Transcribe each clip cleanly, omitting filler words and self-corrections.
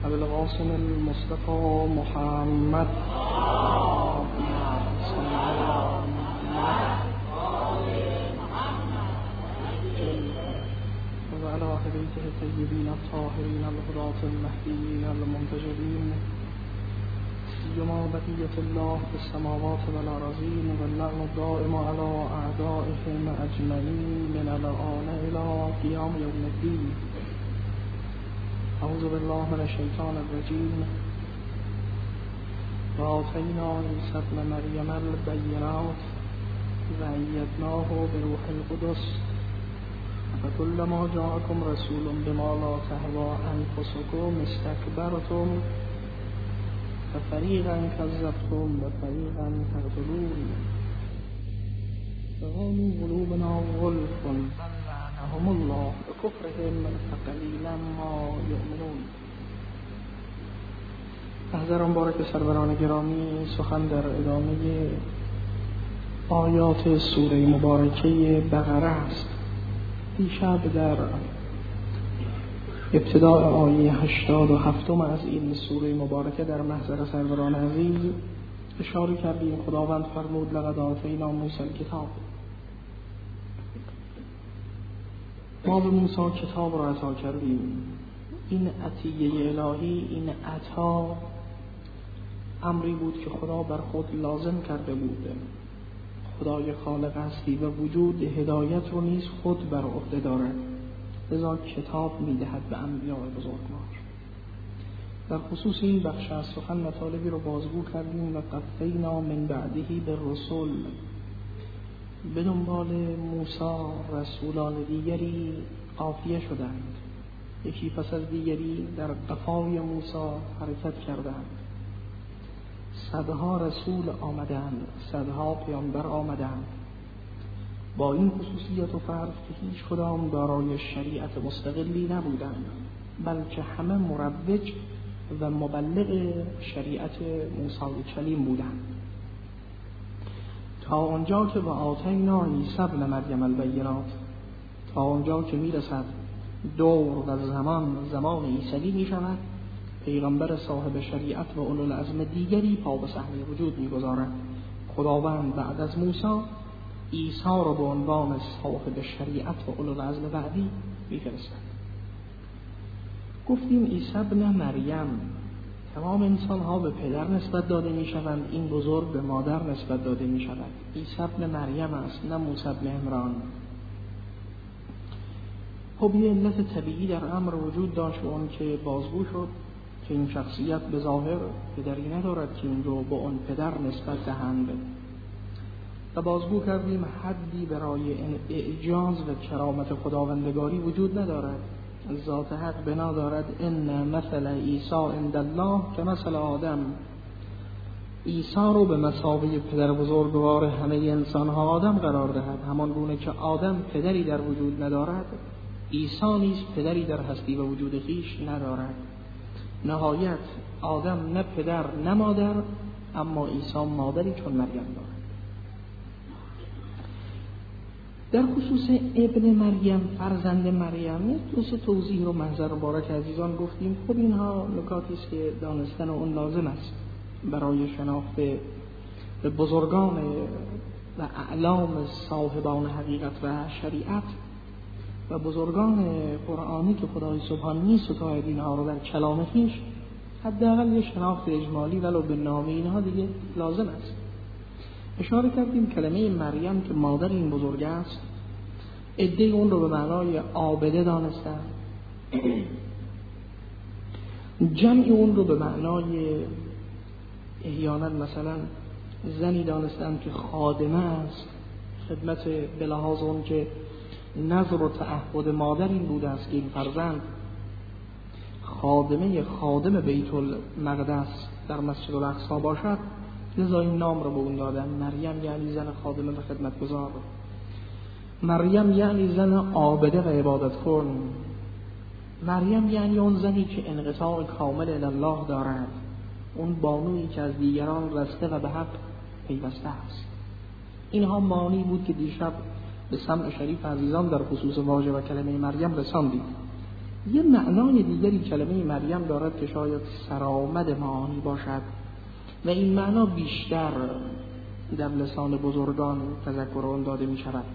ابوالقاسم المصطفى محمد وعلى آل بيته الطيبين الطاهرين الهداة المهديين المنتجبين سيما بقية الله في السماوات والأرضين واللعن الدائم على أعدائهم أجمعين من الآن إلى قيام يوم الدين. أعوذ بالله من الشيطان الرجيم. وآتينا عيسى ابن مريم البينات وأيدناه بروح القدس فكلما جاءكم رسول بما لا تهوى أنفسكم استكبرتم ففريقا كذبتم وفريقا تقتلون فقالوا قلوبنا غلف لعنهم الله بكفرهم فقلیلا ما یؤمنون. محضران بارک سروران گرامی، سخن در ادامه آیات سوره مبارکه بقره است. دیشب در ابتداء آیه 87 از این سوره مبارکه در محضر سروران عزیز اشاره کردیم. خداوند فرمود لقد آتینا موسی الکتاب. ما به موسی کتاب را عطا کردیم. این عطیه الهی، این عطا امری بود که خدا بر خود لازم کرده بود. خدای خالق هستی و وجود هدایت رو نیز خود بر عهده دارد، لذا کتاب میدهد به انبیاء بزرگوار. در خصوص این بخش از سخن مطالبی رو بازگو کردیم و قفینا من بعدهی به رسول، به دنبال موسی رسولان دیگری قافیه شدند، یکی پس از دیگری در قفای موسی حرکت کردند. صدها رسول آمدند، صدها پیامبر آمدند، با این خصوصیت و فرق که هیچ کدام دارای شریعت مستقلی نبودند، بلکه همه مروج و مبلغ شریعت موسی کلیم بودند، تا آنجا که و آتینا عیسی ابن مریم البینات، تا آنجا که میرسد دور و زمان عیسی می شود، پیغمبر صاحب شریعت و اولو العزم دیگری پا به صحنه وجود می‌گذارد. خداوند بعد از موسی عیسی را به عنوان صاحب شریعت و اولو العزم بعدی می‌فرستد. گفتیم عیسی ابن مریم، تمام انسان‌ها به پدر نسبت داده می‌شوند، این بزرگ به مادر نسبت داده می‌شود. عیسی ابن مریم است، نه موسی ابن عمران. خب یه علت طبیعی در امر وجود داشت و اون که بازگو شد که این شخصیت به ظاهر پدری ندارد که این رو با اون پدر نسبت دهند، و بازگو کردیم حدی برای اعجاز و کرامت خداوندگاری وجود ندارد. ذات حق بنا دارد ان مثل عیسی عند الله که مثل آدم. عیسی رو به مثابه پدر بزرگوار همه انسان‌ها آدم قرار دهد، همان گونه که آدم پدری در وجود ندارد، عیسی نیز پدری در هستی و وجود خویش ندارد. نهایت آدم نه پدر نه مادر، اما عیسی مادری چون مریم دارد. در خصوص ابن مریم، فرزند مریم، دو سه توضیح رو محضر مبارک عزیزان گفتیم. خب اینها نکاتی است که دانستن اون لازم است برای شناخت بزرگان و اعلام صاحبان حقیقت و شریعت و بزرگان قرآنی که خدای سبحان می ستاید اینها رو در کلام خویش. حداقل یه شناخت اجمالی ولو به نام اینها دیگه لازم است. اشاره کردیم کلمه مریم که مادر این بزرگ است، عده‌ای اون رو به معنای عابده دانستن، جمعی اون رو به معنای احیانا مثلا زنی دانستن که خادمه است، خدمت به لحاظ اون که نظر و تعهد مادر این بوده است که این فرزند خادم بیت المقدس در مسجد الاقصی باشد، لذا این نام را به اون دادن. مریم یعنی زن خادمه و خدمتگزار، مریم یعنی زن عابده و عبادت کن، مریم یعنی اون زنی که انقطاع کامل الی الله دارد، اون بانویی که از دیگران رسته و به حق پیوسته است. اینها معنی بود که دیشب به سمع شریف عزیزان در خصوص واژه و کلمه مریم رساندیم. یه معنای دیگری کلمه مریم دارد که شاید سرآمد معانی باشد و این معنا بیشتر در لسان بزرگان تذکر آن داده می شود.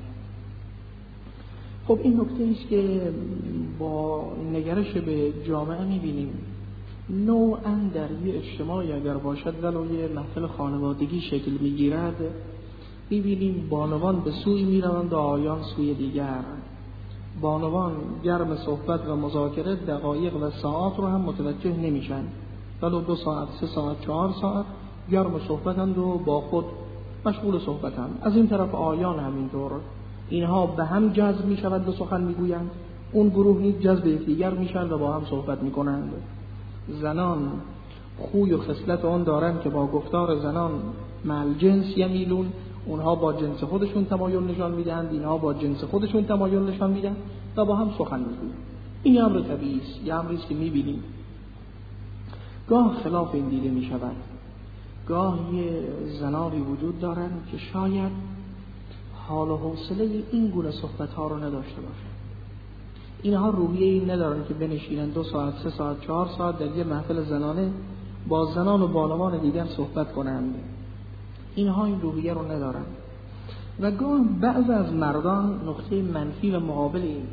خب این نکته است که با نگرش به جامعه می بینیم نوعاً در یه اجتماعی اگر باشد ولو یه محفل خانوادگی شکل میگیرد، می بینیم بانوان به سوی می روند و آیان سوی دیگر. بانوان گرم صحبت و مذاکره دقایق و ساعات رو هم متوجه نمیشن، ولو 2 ساعت 3 ساعت 4 ساعت گرم صحبتند و با خود مشغول صحبتند. از این طرف آیان همینطور، اینها به هم جذب می شود و سخن می گویند، اون گروه نیز جذب یکدیگر می شوند و با هم صحبت می کنند. زنان خوی و خصلت آن دارند که با گفتار زنان مع جنس یمیلون، اونها با جنس خودشون تمایل نشان میدهند، اینها با جنس خودشون تمایل نشان میدن و با هم سخن میگویند. این امر طبیعی است، یه امری است که میبینیم. گاه خلاف این دیده میشود، گاه یه زنانی وجود دارند که شاید حال و حوصله این گونه صحبت ها رو نداشته باشند. اینها روحیه این ندارن که بنشینن 2 ساعت 3 ساعت 4 ساعت در یه محفل زنانه با زنان و بانوان دیگر صحبت کنند. اینها این روحیه رو ندارن. و گاه بعض از مردان نقطه منفی و مقابل این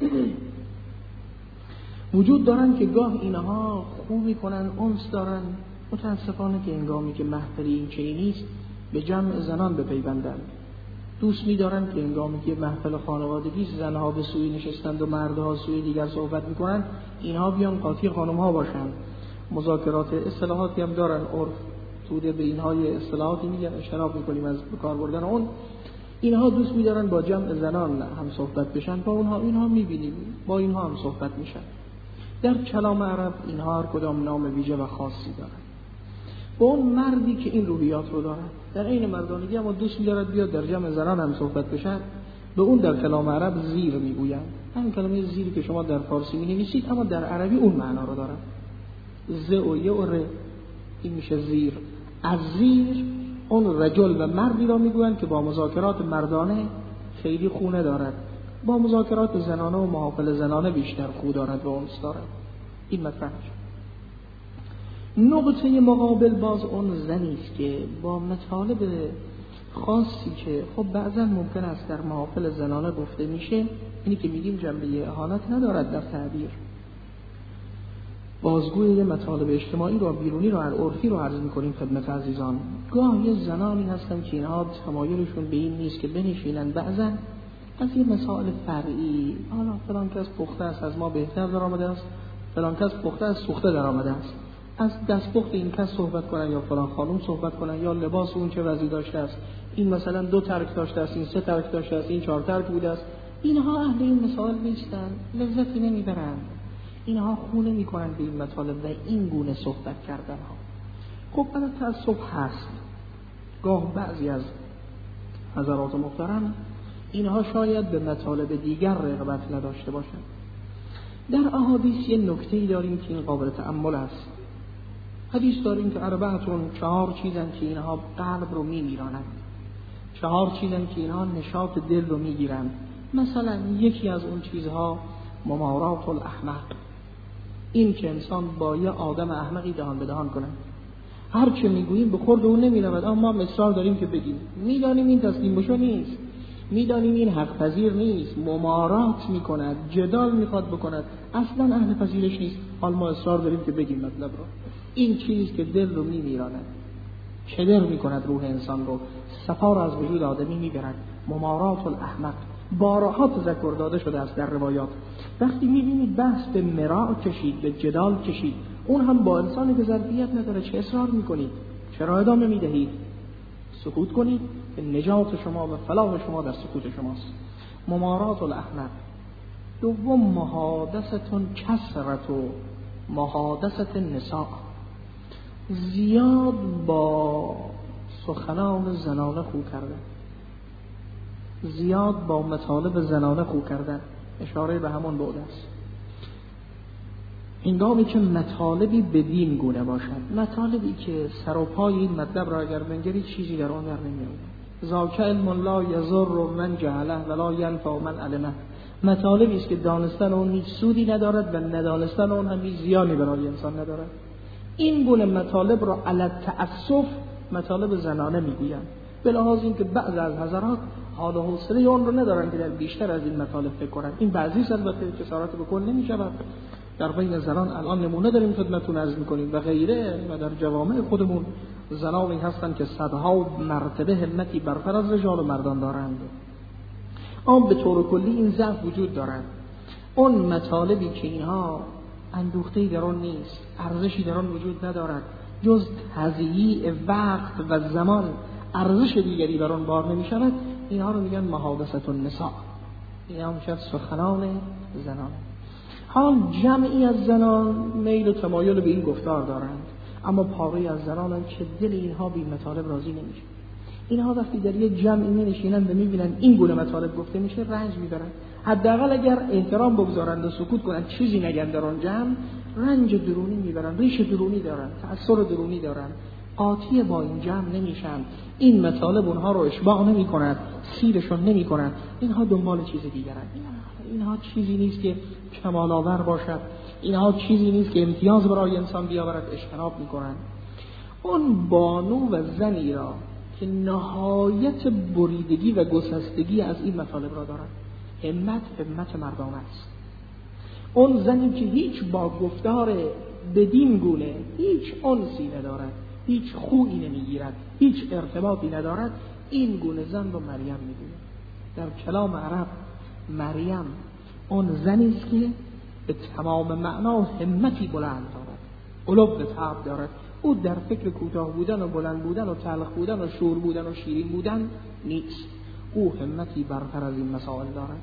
وجود دارن که گاه اینها خوب میکنن، انس دارن، متاسفانه که هنگامی که محفلی این چنین نیست به جمع زنان بپیوندند. دوست می‌دارن که هنگامی که محفل خانوادگی زنها به سوی نشستند و مردها سوی دیگر صحبت می‌کنند، اینها بیان قاطی خانم‌ها باشند. مذاکرات اصطلاحاتی هم دارن، عرف توده به اینها یه اصطلاحاتی میگن، اشتراک می‌کنیم از کار بردن اون. اینها دوست می‌دارن با جمع زنان هم صحبت بشن، با اینها می‌بینیم با اینها هم صحبت میشن. در کلام عرب اینها هر کدام نام ویژه و خاصی دارن. با اون مردی که این روحیات رو داره در عین مردانگی اما دوست می‌دارد بیاد در جمع زنان هم صحبت بشه، به اون در کلام عرب زیر میگویند. همین کلمه زیری که شما در فارسی می‌نویسید اما در عربی اون معنا رو داره. ز و ی و ر، این میشه زیر. از زیر اون رجل و مردی را میگویند که با مذاکرات مردانه خیلی خونه دارد، با مذاکرات زنانه و محافل زنانه بیشتر خو دارد و انس دارد. این مطرح شد. نقطه مقابل باز اون زنی است که با مطالب خاصی که خب بعضا ممکن است در محافل زنانه گفته میشه، اینی که میگیم جنبه اهانت ندارد در تعبیر، بازگوی یه مطالب اجتماعی رو بیرونی رو عرفی رو عرض میکنیم خدمت عزیزان. گاه یه زنانی هستن که اینها تمایلشون به این نیست که بنشینن، بعضا از یه مسائل فرعی، حالا فلان کس پخته است از ما بهتر در آمده است، فلان کس پخته است سوخته در آمده است، از دستپخت این کس صحبت کنن یا فلان خانم صحبت کنن، یا لباس اون چه وضعی داشته است، این مثلا 2 ترک داشته است، این 3 ترک داشته است، این 4 ترک بوده است. اینها اهل این مسائل نیستن، لذتی نمیبرند، اینها خونه میکنن به این مطالب و این گونه صحبت کردن ها. خب انا تأسف هست، گاه بعضی از حضرات محترم اینها شاید به مطالب دیگر رغبت نداشته باشند. در احادیث یه نکته‌ای داریم که این قابل تأمل است. حدیث داریم که 4 چیزن که اینها قلب رو میمیرانند، 4 چیزن که اینها نشاط دل رو میگیرند. مثلا یکی از اون چیزها ممارات الاحمق، این که انسان با یه آدم احمقی دهان به دهان کنه، هر چه میگوییم به خورد اون نمیرود اما ما اصرار داریم که بگیم. میدانیم این تسلیم بشو نیست، میدانیم این حق پذیر نیست، ممارات میکند، جدال میخواد بکند، اصلا اهل پذیرش نیست، حال ما اصرار داریم که بگیم مطلب رو. این چیزی که دل رو میمیراند، کدر میکند روح انسان رو، صفا رو از وجود آدمی میبرد. ممارات الاحمق بارها تذکر داده شده است در روایات. وقتی میبینید بحث به مراع کشید، به جدال کشید، اون هم با انسانی که ظرفیت نداره، چه اصرار میکنید؟ چرا ادامه میدهید؟ سکوت کنید که نجات شما و فلاح شما در سکوت شماست. ممارات الاحمق. دوم محادثتون کثرت و محادثت نساء، زیاد با سخنان زنانه خو کردن، زیاد با مطالب زنانه خو کردن، اشاره به همون بعد است. هنگامی که مطالبی بدین گونه باشد، مطالبی که سر و پای این مطلب را اگر بنگرید چیزی در آن در نمیاد. ذاک علم لا یضر من جهله ولا ینفع من علمه، مطالبی است که دانستن اون هیچ سودی ندارد و ندانستن اون هم هیچ زیانی برای انسان ندارد. این گونه مطالب را علی التأسف مطالب زنانه میگویند، به لحاظ اینکه بعض از حضرات حال و حوصله اون رو ندارن که در بیشتر از این مطالب فکر کنن. این بعضی البته جسارت بکن نمی‌شود. در بین زنان الان نمونه داریم خدمتتون عرض می‌کنیم و غیره، و در جوامع خودمون زنانی هستن که صدها مرتبه همتی برتر از رجال و مردان دارند. اما به طور کلی این ضعف وجود دارد. اون مطالبی که اینها اندوخته‌ای در آن نیست، ارزشی در آن وجود ندارد، جز تضییع وقت و زمان، ارزش دیگری بر آن بار نمی‌شود، اینها رو میگن محادثة النساء. اینها میشن سخنان زنان. حال جمعی از زنان میل و تمایل به این گفتار دارند، اما پاره از زنان که دل اینها بی مطالب راضی نمیشه. اینها وقتی در یک جمعی می‌نشینن و می‌بینن این گونه مطالب گفته میشه رنج می‌برن. حداقل اگر احترام بگذارند و سکوت کنند، چیزی نگن در آن جمع، رنج درونی می‌برن، ریش درونی دارن، تأثیر درونی دارن، قاطی با این جمع نمیشن. این مطالب اونها رو اشباع نمی‌کند، سیرشون نمی‌کند. اینها دنبال چیز دیگرند. اینها چیزی نیست که کمال آور باشد، اینها چیزی نیست که امتیاز برای انسان بیاورد، اجتناب می‌کنند. اون بانو و زنی را که نهایت بریدگی و گسستگی از این مطالب را دارد، همت مردانه است. اون زنی که هیچ با گفتار بدین گونه هیچ انسی ندارد، هیچ خویی نمیگیرد، هیچ ارتباطی ندارد، این گونه زن رو مریم میگوید. در کلام عرب مریم اون زنی است که به تمام معنا همتی بلند دارد، علو به طبع دارد. او در فکر کوتاه بودن و بلند بودن و تلخ بودن و شور بودن و شیرین بودن نیست. او همتی برتر از این مسائل دارد.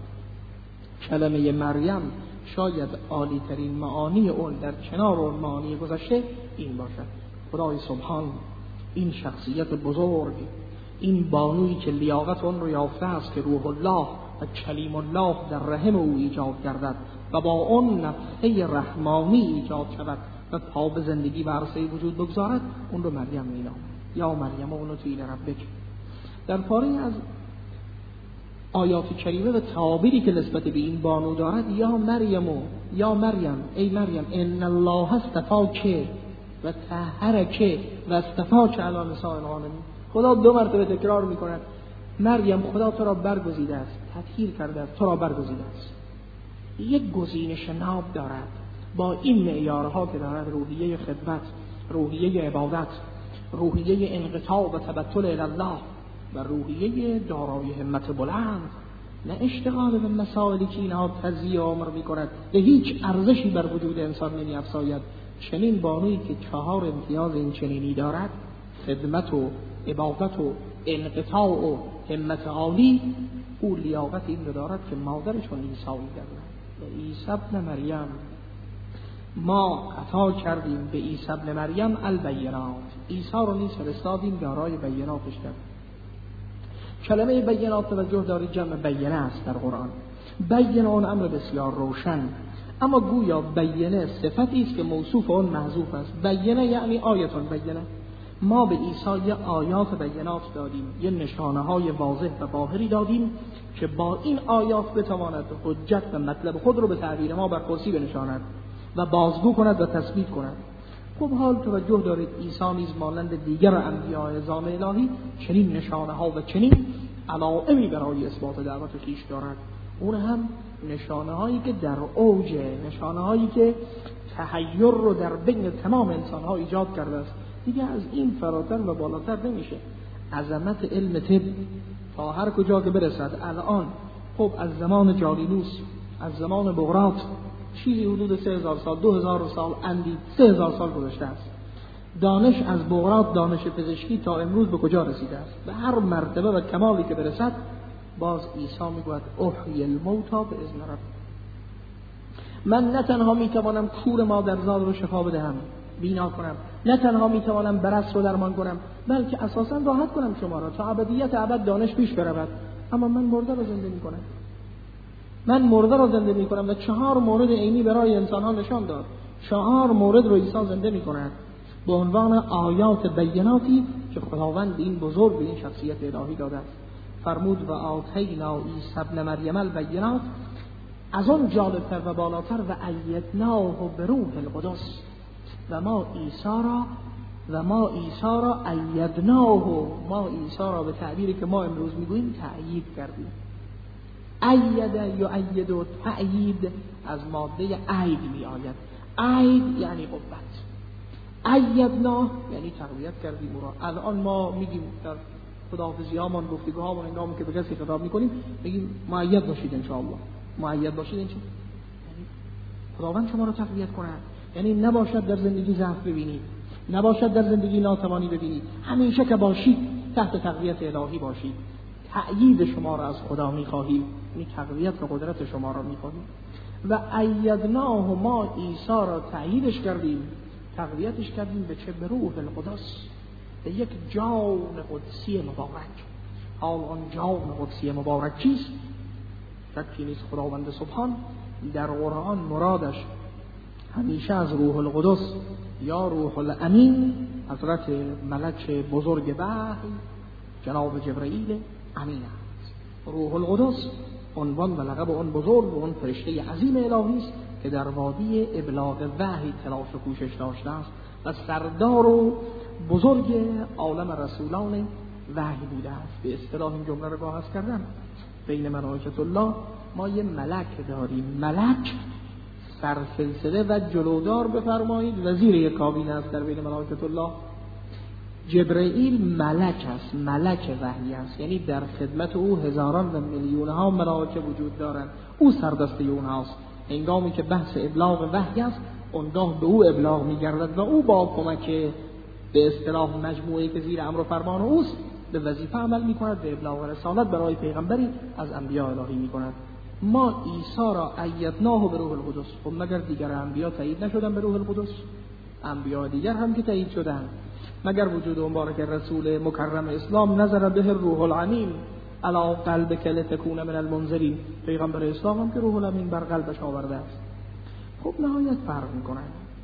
کلمه مریم شاید عالی ترین معانی اون در کنار اون معانی گذشته این باشد. خدای سبحان این شخصیت بزرگ، این بانویی که لیاقت اون رو یافته است که روح الله و کلیم الله در رحم او ایجاد گردد و با اون نفخه رحمانی ایجاد شود و پا به زندگی و عرصه وجود بگذارد، اون رو مریم مینامد. یا مریم اونتی لربک. در پاره از آیات کریمه و تعابیری که نسبت به این بانو دارد، یا مریم ای مریم ان الله اصطفاک و طهرک و اصطفاک علی نساء العالمین. خدا 2 مرتبه تکرار میکند مریم خدا تو را برگزیده است، تطهیر کرده است، تو را برگزیده است. یک گزینش ناب دارد با این معیارها که دارد: روحیه خدمت، روحیه عبادت، روحیه انقطاع و تبتل الی الله و روحیه دارای همت بلند، نه اشتغال به مسائلی که اینها تضییع عمر می‌کند و هیچ ارزشی بر وجود انسان نمی‌افزاید. چنین بانویی که 4 امتیاز این چنینی دارد، خدمت و عبادت و انقطاع و همت عالی، او لیاقت این رو دارد که مادرشون عیسی گردد. و عیسی ابن مریم، ما عطا کردیم به عیسی ابن مریم البینات، عیسی رو نیز فرستادیم دارای بیناتش کرد. کلمه بینات توجه دارید جمع بینه است در قرآن. بینه اون امر بسیار روشن، اما گویا بینه صفتی است که موصوف اون محذوف است. بینه یعنی آیتون بینه. ما به عیسی یه آیات بینات دادیم، یه نشانه های واضح و باهری دادیم که با این آیات بتواند حجت و مطلب خود رو به تعبیر ما بر کرسی بنشاند و بازگو کند و تثبیت کند. خب حال توجه دارید عیسی نیز مانند دیگر انبیاء اعظام الهی چنین نشانه ها و چنین علائمی برای اثبات دعوت خویش دارد. اون هم نشانه هایی که در اوج، نشانه هایی که تحیر رو در بین تمام انسان ها ایجاد کرده است. دیگه از این فراتر و بالاتر نمیشه. عظمت علم طب تا هر کجا که برسد الان، خب از زمان جالینوس، از زمان بقراط، چیزی حدود 3000 سال، 2000 سال اندی 3000 سال گذشته است. دانش از بقراط، دانش پزشکی تا امروز به کجا رسیده است؟ به هر مرتبه و کمالی که برسد، باز عیسی میگوید احیی الموتی باذن رب. من نه تنها میتوانم کور مادرزاد رو شفا بدهم، بینا کنم، نه تنها میتوانم برص رو درمان کنم، بلکه اساسا راحت کنم شما را تا ابدیت ابد دانش پیش برود. اما من مرده رو زنده میکنم، من مرده رو زنده میکنم. و 4 مورد عینی برای انسان ها نشان داد. 4 مورد رو عیسی زنده میکند به عنوان آیات بیناتی که خداوند این بزرگ به این شخصیت الهی داده است. فرمود و آتینا عیسی ابن مریم البینات، از اون جالبتر و بالاتر و ایدناه به روح القدس و ما عیسی را ایدناه، ما عیسی را به تعبیری که ما امروز میگوییم تأیید کردیم. اید یا اید و تأیید از ماده اید می آید. اید یعنی قوت، ایدناه یعنی تقویت کردیم او را. الان ما میگیم در خداحافظی هامان، گفتگوهامون، هنگامی که به کسی خطاب میکنیم میگیم مؤید باشید انشاءالله. مؤید باشید یعنی خداوند شما را تقویت کند، یعنی نباشد در زندگی ضعف ببینید، نباشد در زندگی ناتوانی ببینید، همیشه که باشید تحت تقویت الهی باشید. تأیید شما را از خدا میخواهیم، یعنی تقویت و قدرت شما را میخواهیم. و ایدناه، ما عیسی را تأییدش کردیم، تقویتش کردیم به چه؟ به روح القدس، به یک جان قدسی مبارک. حال آن جان قدسی مبارک چیست؟ شکی نیست خداوند سبحان در قرآن مرادش همیشه از روح القدس یا روح الامین حضرت ملک بزرگ وحی جناب جبرئیل امین است. روح القدس عنوان و لقب اون بزرگ و اون فرشته عظیم الهی است که در وادی ابلاغ وحی تلاش و کوشش داشته است و سردار و بزرگ عالم رسولان وحی بوده است. به اصطلاح این جمله رو باز کردم، بین ملائکه الله ما یه ملک داریم. ملک سرسلسله و جلودار بفرمایید وزیر یک کابینه است در بین ملائکه الله. جبرئیل ملک است، ملک وحی است، یعنی در خدمت او هزاران و میلیون ها ملائکه وجود دارند، او سردسته اونهاست. هنگامی که بحث ابلاغ وحی است اونگاه به او ابلاغ می‌گردد و او با کمک به اصطلاح مجموعه‌ای که زیر امر و فرمان اوست به وظیفه عمل می‌کند، به ابلاغ رسالت برای پیغمبری از انبیاء الهی می‌کند. ما عیسی را ایدناه به روح القدس. خب مگر دیگر انبیا تایید نشدن به روح القدس؟ انبیا دیگر هم که تایید شدن. مگر وجود مبارک رسول مکرم اسلام نظر به روح الامین علی قلبک لتکون من المنذرین، پیغمبر اسلام هم که روح الامین بر قلبش آورده است. خب نهایت فرق میکنه.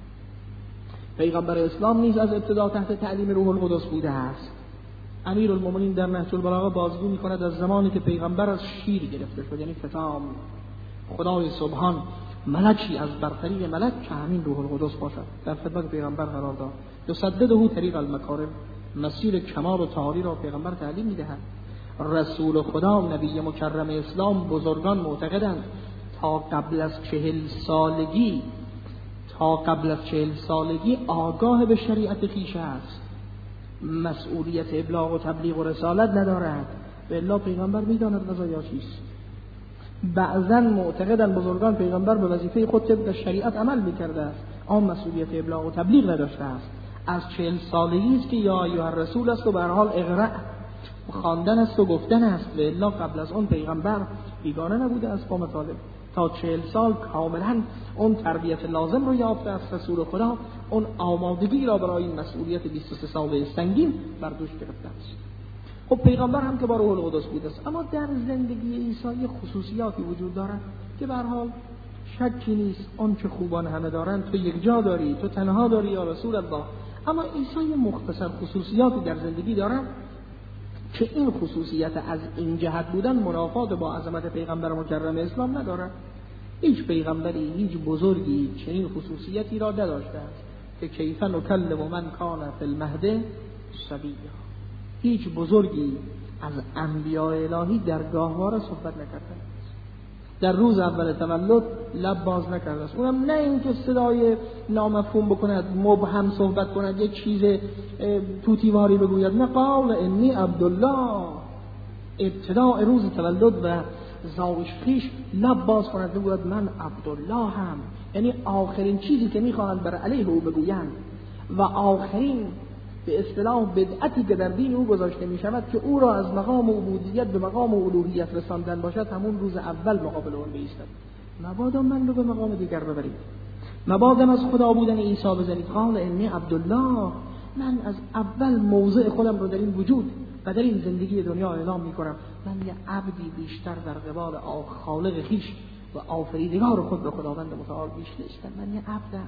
پیغمبر اسلام نیز از ابتدا تحت تعلیم روح القدس بوده است. امیرالمومنین در نهج البلاغه بازگو میکند از زمانی که پیغمبر از شیر گرفته شد، یعنی کتاب خدای سبحان ملکی از برتری ملک که همین روح القدس باشد در خدمت پیغمبر قرار داد. یسدده طریق المکارم، مسیر کمال و طهاری را پیغمبر تعلیم میدهد. رسول خدا نبی مکرم اسلام بزرگان معتقدند تا قبل از 40 سالگی آگاه به شریعت خویش است، مسئولیت ابلاغ و تبلیغ و رسالت ندارد. به الله پیغمبر میداند مزایا چیست. بعضا معتقدن بزرگان پیغمبر به وظیفه خود طبق شریعت عمل میکرده است، آن مسئولیت ابلاغ و تبلیغ نداشته است. از 40 سالگی است که یا ایها الرسول است و به هر حال اقرأ خواندن است و گفتن است. به الله قبل از اون پیغمبر بیگانه نبوده است با مطالب. تا 40 سال کاملا اون تربیت لازم رو یافته است رسول خدا، اون آمادگی را برای این مسئولیت 23 ساله سنگین بر دوش گرفته است. خب پیغمبر هم که با روح القدس بوده است، اما در زندگی عیسی خصوصیاتی وجود دارد که به هر حال شکی نیست اون که خوبان همه دارند تو یک جا داری، تو تنها داری یا رسول الله. اما عیسی مختصر خصوصیاتی در زندگی دارد که این خصوصیت از این جهت بودن منافات با عظمت پیغمبر مکرم اسلام ندارد. هیچ پیغمبری، هیچ بزرگی چنین خصوصیتی را نداشته است که کیف نکلم من کان فی المهد صبیا. هیچ بزرگی از انبیاء الهی در گاهواره صحبت نکرده است، در روز اول تولد لب باز نکرده است. اونم نه اینکه صدای نامفهوم بکند، مبهم صحبت کند، یک چیز توتیواری بگوید. نه، قال انی عبدالله، ابتداء روز تولد و زاوش خیش لب باز کند بگوید من عبدالله هم، یعنی آخرین چیزی که میخواهند بر علیه او بگویند و آخرین به اصطلاح بدعتی که در دین او گذاشته می شود که او را از مقام عبودیت به مقام الوهیت رساندن باشد، همون روز اول مقابل اون بایستد. مبادا من رو به مقام دیگر ببرید، مبادا از خدا بودن عیسی بزنید. قال انی عبدالله، من از اول موضع خودم رو در این وجود و در این زندگی دنیا اعلام می کنم. من یه عبدی بیشتر در قبال خالق خیش و آفریدگار خود به خداوند متعال بیش نیستم. من یه عبدم،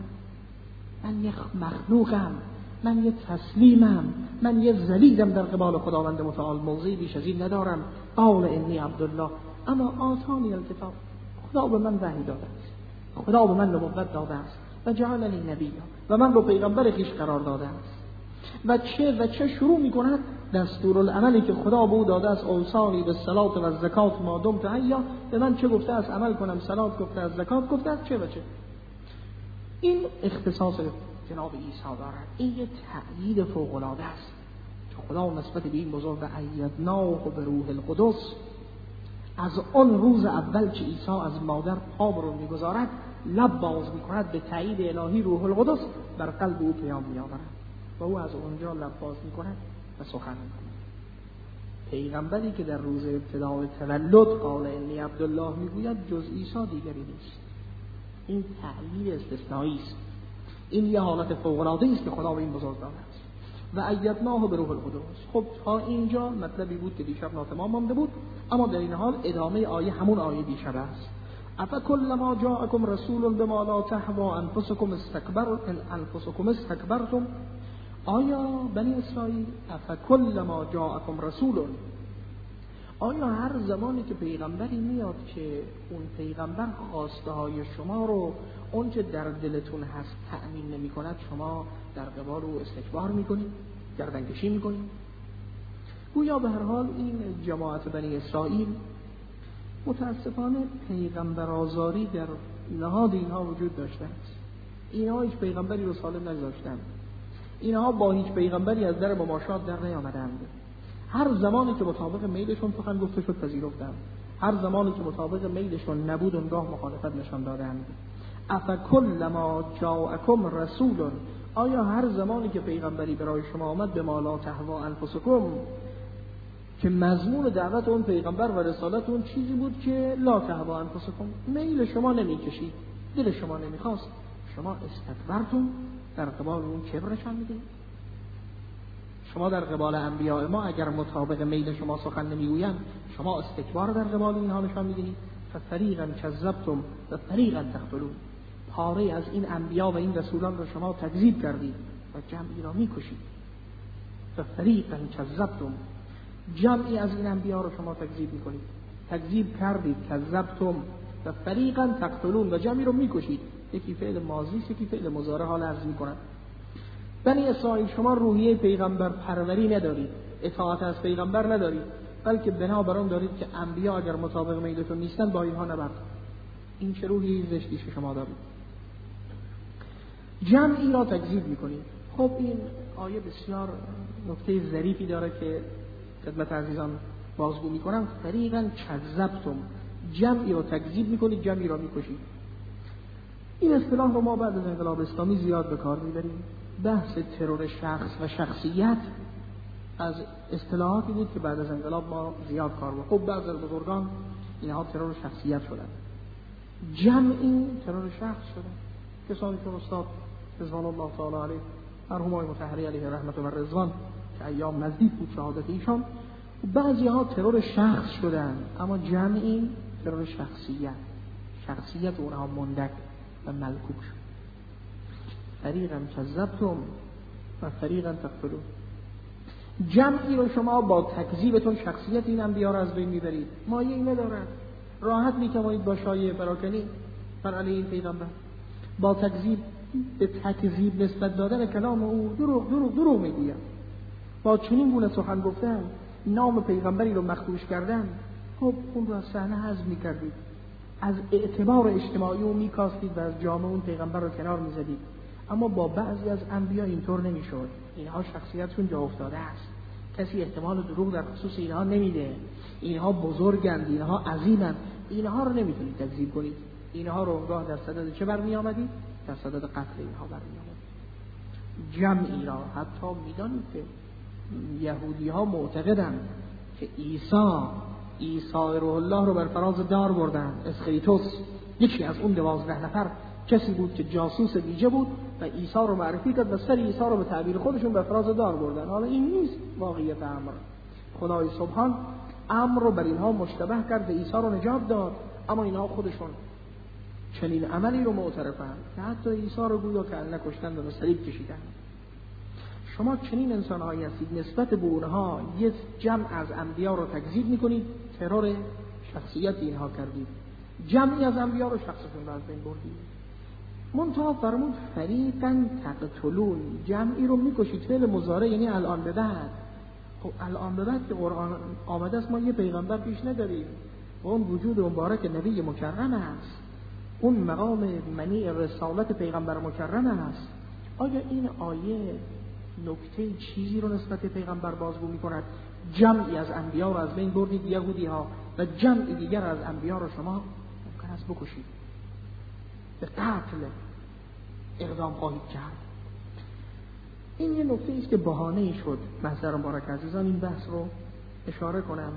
من یه مخلوقم، من یه تسلیمم، من یه ذلیلم در قبال خداوند متعال، موضعی بیش از این ندارم. قال انی عبدالله اما آتانی الکتاب، خدا به من وحی داده است، خدا به من نبوت داده است و جعلنی نبیا و من رو پیغمبر خویش قرار داده است. و چه شروع میکند؟ دستورالعملی که خدا به او داده است، اوصانی بالصلاة و الزکات ما دمت حیا. به من چه گفته است عمل کنم؟ صلات گفته است، زکات گفته است، چه و چه. این اختصاص جناب عیسی دارد. این یه تأیید فوق العاده است که خدا نسبت به این بزرگ ایدناه به روح القدس، از آن روز اول که عیسی از مادر پا رو میگذارد، لب باز میکند به تأیید الهی، روح القدس بر قلب او پیام میآورد و او از اونجا لب باز میکند و سخن میکند. پیغمبری که در روز ابتدا تولد قال انی عبدالله میگوید جز عیسی دیگری نیست. این تأیید استثنایی است. این یه حالت فوق العاده است که خدا به این بزرگ داده است. و ایدناه به روح القدس. خب تا اینجا مطلبی بود که دیشب ناتمام مانده بود، اما در این حال ادامه آیه همون آیه دیشب است. افکلما جاءکم رسول بما لا تهوی انفسکم استکبرتم. آیا بنی اسرائیل افکلما جاءکم رسول، آیا هر زمانی که پیغمبری میاد که اون پیغمبر خواسته های شما رو اون که در دلتون هست تأمین نمی کند، شما در قبال او استکبار میکنید، گردنکشی میکنید؟ گویا به هر حال این جماعت بنی اسرائیل متاسفانه پیغمبر آزاری در نهاد اینها وجود داشته است. اینها هیچ پیغمبری رو سالم نگذاشتند. اینها با هیچ پیغمبری از در مماشات در نیامدند. هر زمانی که مطابق میلشون سخن گفته شد پذیرفتند، هر زمانی که مطابق میلشون نبود اونگاه مخالفت نشان دادند. افکلما جاءکم رسول، آیا هر زمانی که پیغمبری برای شما آمد به ما لا تهوی انفسکم، که مضمون دعوت اون پیغمبر و رسالت اون چیزی بود که لا تهوی انفسکم، میل شما نمیکشید، دل شما نمیخواست، شما استکبرتون، در قبال اون کبرشان میدید. شما در قبال انبیاء ما اگر مطابق میل شما سخن نمیگویند، شما استکبار در قبال اینها نشان میدهید. ففریقا کذبتم و فریقا تقتلون، پاره از این انبیا و این رسولان را شما تکذیب کردید و جمعی را میکشید. ففریقا کذبتم، جمعی از این انبیا را شما تکذیب میکنید، تکذیب کردید، کذبتم و فریقا تقتلون، و جمعی را میکشید. یکی فعل ماضی است، یکی فعل مضارع حال عرض میکنند. بنی اسرائیل شما روحیه پیغمبر پروری ندارید، اطاعت از پیغمبر ندارید، بلکه بنابر آن دارید که انبیا اگر مطابق میلتون نیستن با اینها نبرد. این چه روحیه زشتی شما دارید؟ جمعی را تکذیب میکنید. خب این آیه بسیار نکته ظریفی داره که خدمت عزیزان بازگو میکنم. فریقا کذبتم، جمعی را تکذیب میکنید، جمعی را میکشید. این اصطلاح رو ما بعد از انقلاب اسلامی زیاد به کار میبریم. بحث ترور شخص و شخصیت از اصطلاحاتی بود که بعد از انقلاب ما زیاد کار بود. خب بعضی از بزرگان اینها ترور شخصیت شدن، جمعی ترور شخص شدن. کسانی که استاد رضوان الله تعالی علیه، مرحوم آقای مطهری علیه رحمت و رضوان که ایام نزدیک بود شهادت ایشان، بعضی ها ترور شخص شدن، اما جمعی ترور شخصیت اونها مندک و ملکوک شد. فریقا کذبتم و فریقا تقتلون، جمعی رو شما با تکذیبتون شخصیت این انبیا رو از بین میبرید. مایه‌ای ندارد، راحت میتوانید با شایعه پراکنی بر علیه این پیغمبر، با تکذیب به تکذیب نسبت دادن کلام او دروغ میگوید، با چنین گونه سخن گفتن، نام پیغمبری رو مخدوش کردن. خب اون رو از صحنه حذف میکردید، از اعتبار اجتماعی رو میکاستید و از جامعه اون پیغمبر رو کنار میزدید. اما با بعضی از انبیا اینطور نمیشد. اینها شخصیتشون جا افتاده است، کسی احتمال دروغ در خصوص اینها نمیده، اینها بزرگند، اینها عظیمند، اینها رو نمیتونید تکذیب کنید. اینها رو اونگاه در صدد چه برمی آمدید؟ در صدد قتل اینها برمی آمدید. جمعی را حتی میدانید که یهودی ها معتقدند که عیسی روح الله رو بر فراز دار بردن. اسخریتوس یکی از اون 12 نفر کسی بود که جاسوس ویژه بود و عیسی رو معرفی کرد و سر عیسی رو به تعبیر خودشون به فراز دار بردن. حالا این نیست واقعیت امر. خدای سبحان امر رو بر اینها مشتبه کرد و عیسی رو نجات داد، اما اینها خودشون چنین عملی رو معترفند که حتی عیسی رو گویا که نکشتند و به صلیب کشیدند. شما چنین انسان‌هایی هستید، نسبت به اونها یک جمع از انبیا رو تکذیب می‌کنید، ترور شخصیت اینها کردید. جمعی از انبیا رو شخصشون رو از بین بردید. منتها فرمود فریقا تقتلون، جمعی رو میکشید. فعل مضارع یعنی الان به بعد. خب الان به بعد که قرآن آمده است ما یه پیغمبر پیش نداریم و اون وجود مبارک نبی مکرم است، اون مقام منیع رسالت پیغمبر مکرم است. آیا این آیه نکته چیزی رو نسبت پیغمبر بازگو می‌کند؟ جمعی از انبیا رو از بین بردید یهودی‌ها و جمعی دیگر از انبیا رو شما ممکن است بکشید، به قتل اقدام خواهید کرد. این یه نکته است که بهانه‌ای شد محضر مبارک عزیزان این بحث رو اشاره کنم.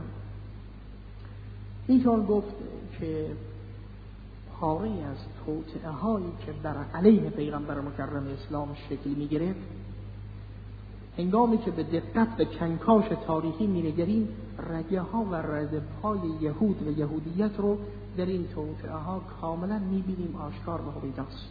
میتوان گفت که پاره‌ای از توطئه‌هایی که بر علیه پیغمبر مکرم اسلام شکل می‌گرفت، هنگامی که به دقت به کنکاش تاریخی می‌نگریم، رگه‌ها و ردپای یهود و یهودیت رو در این توطئه‌ها کاملا می‌بینیم، آشکار و هویداست.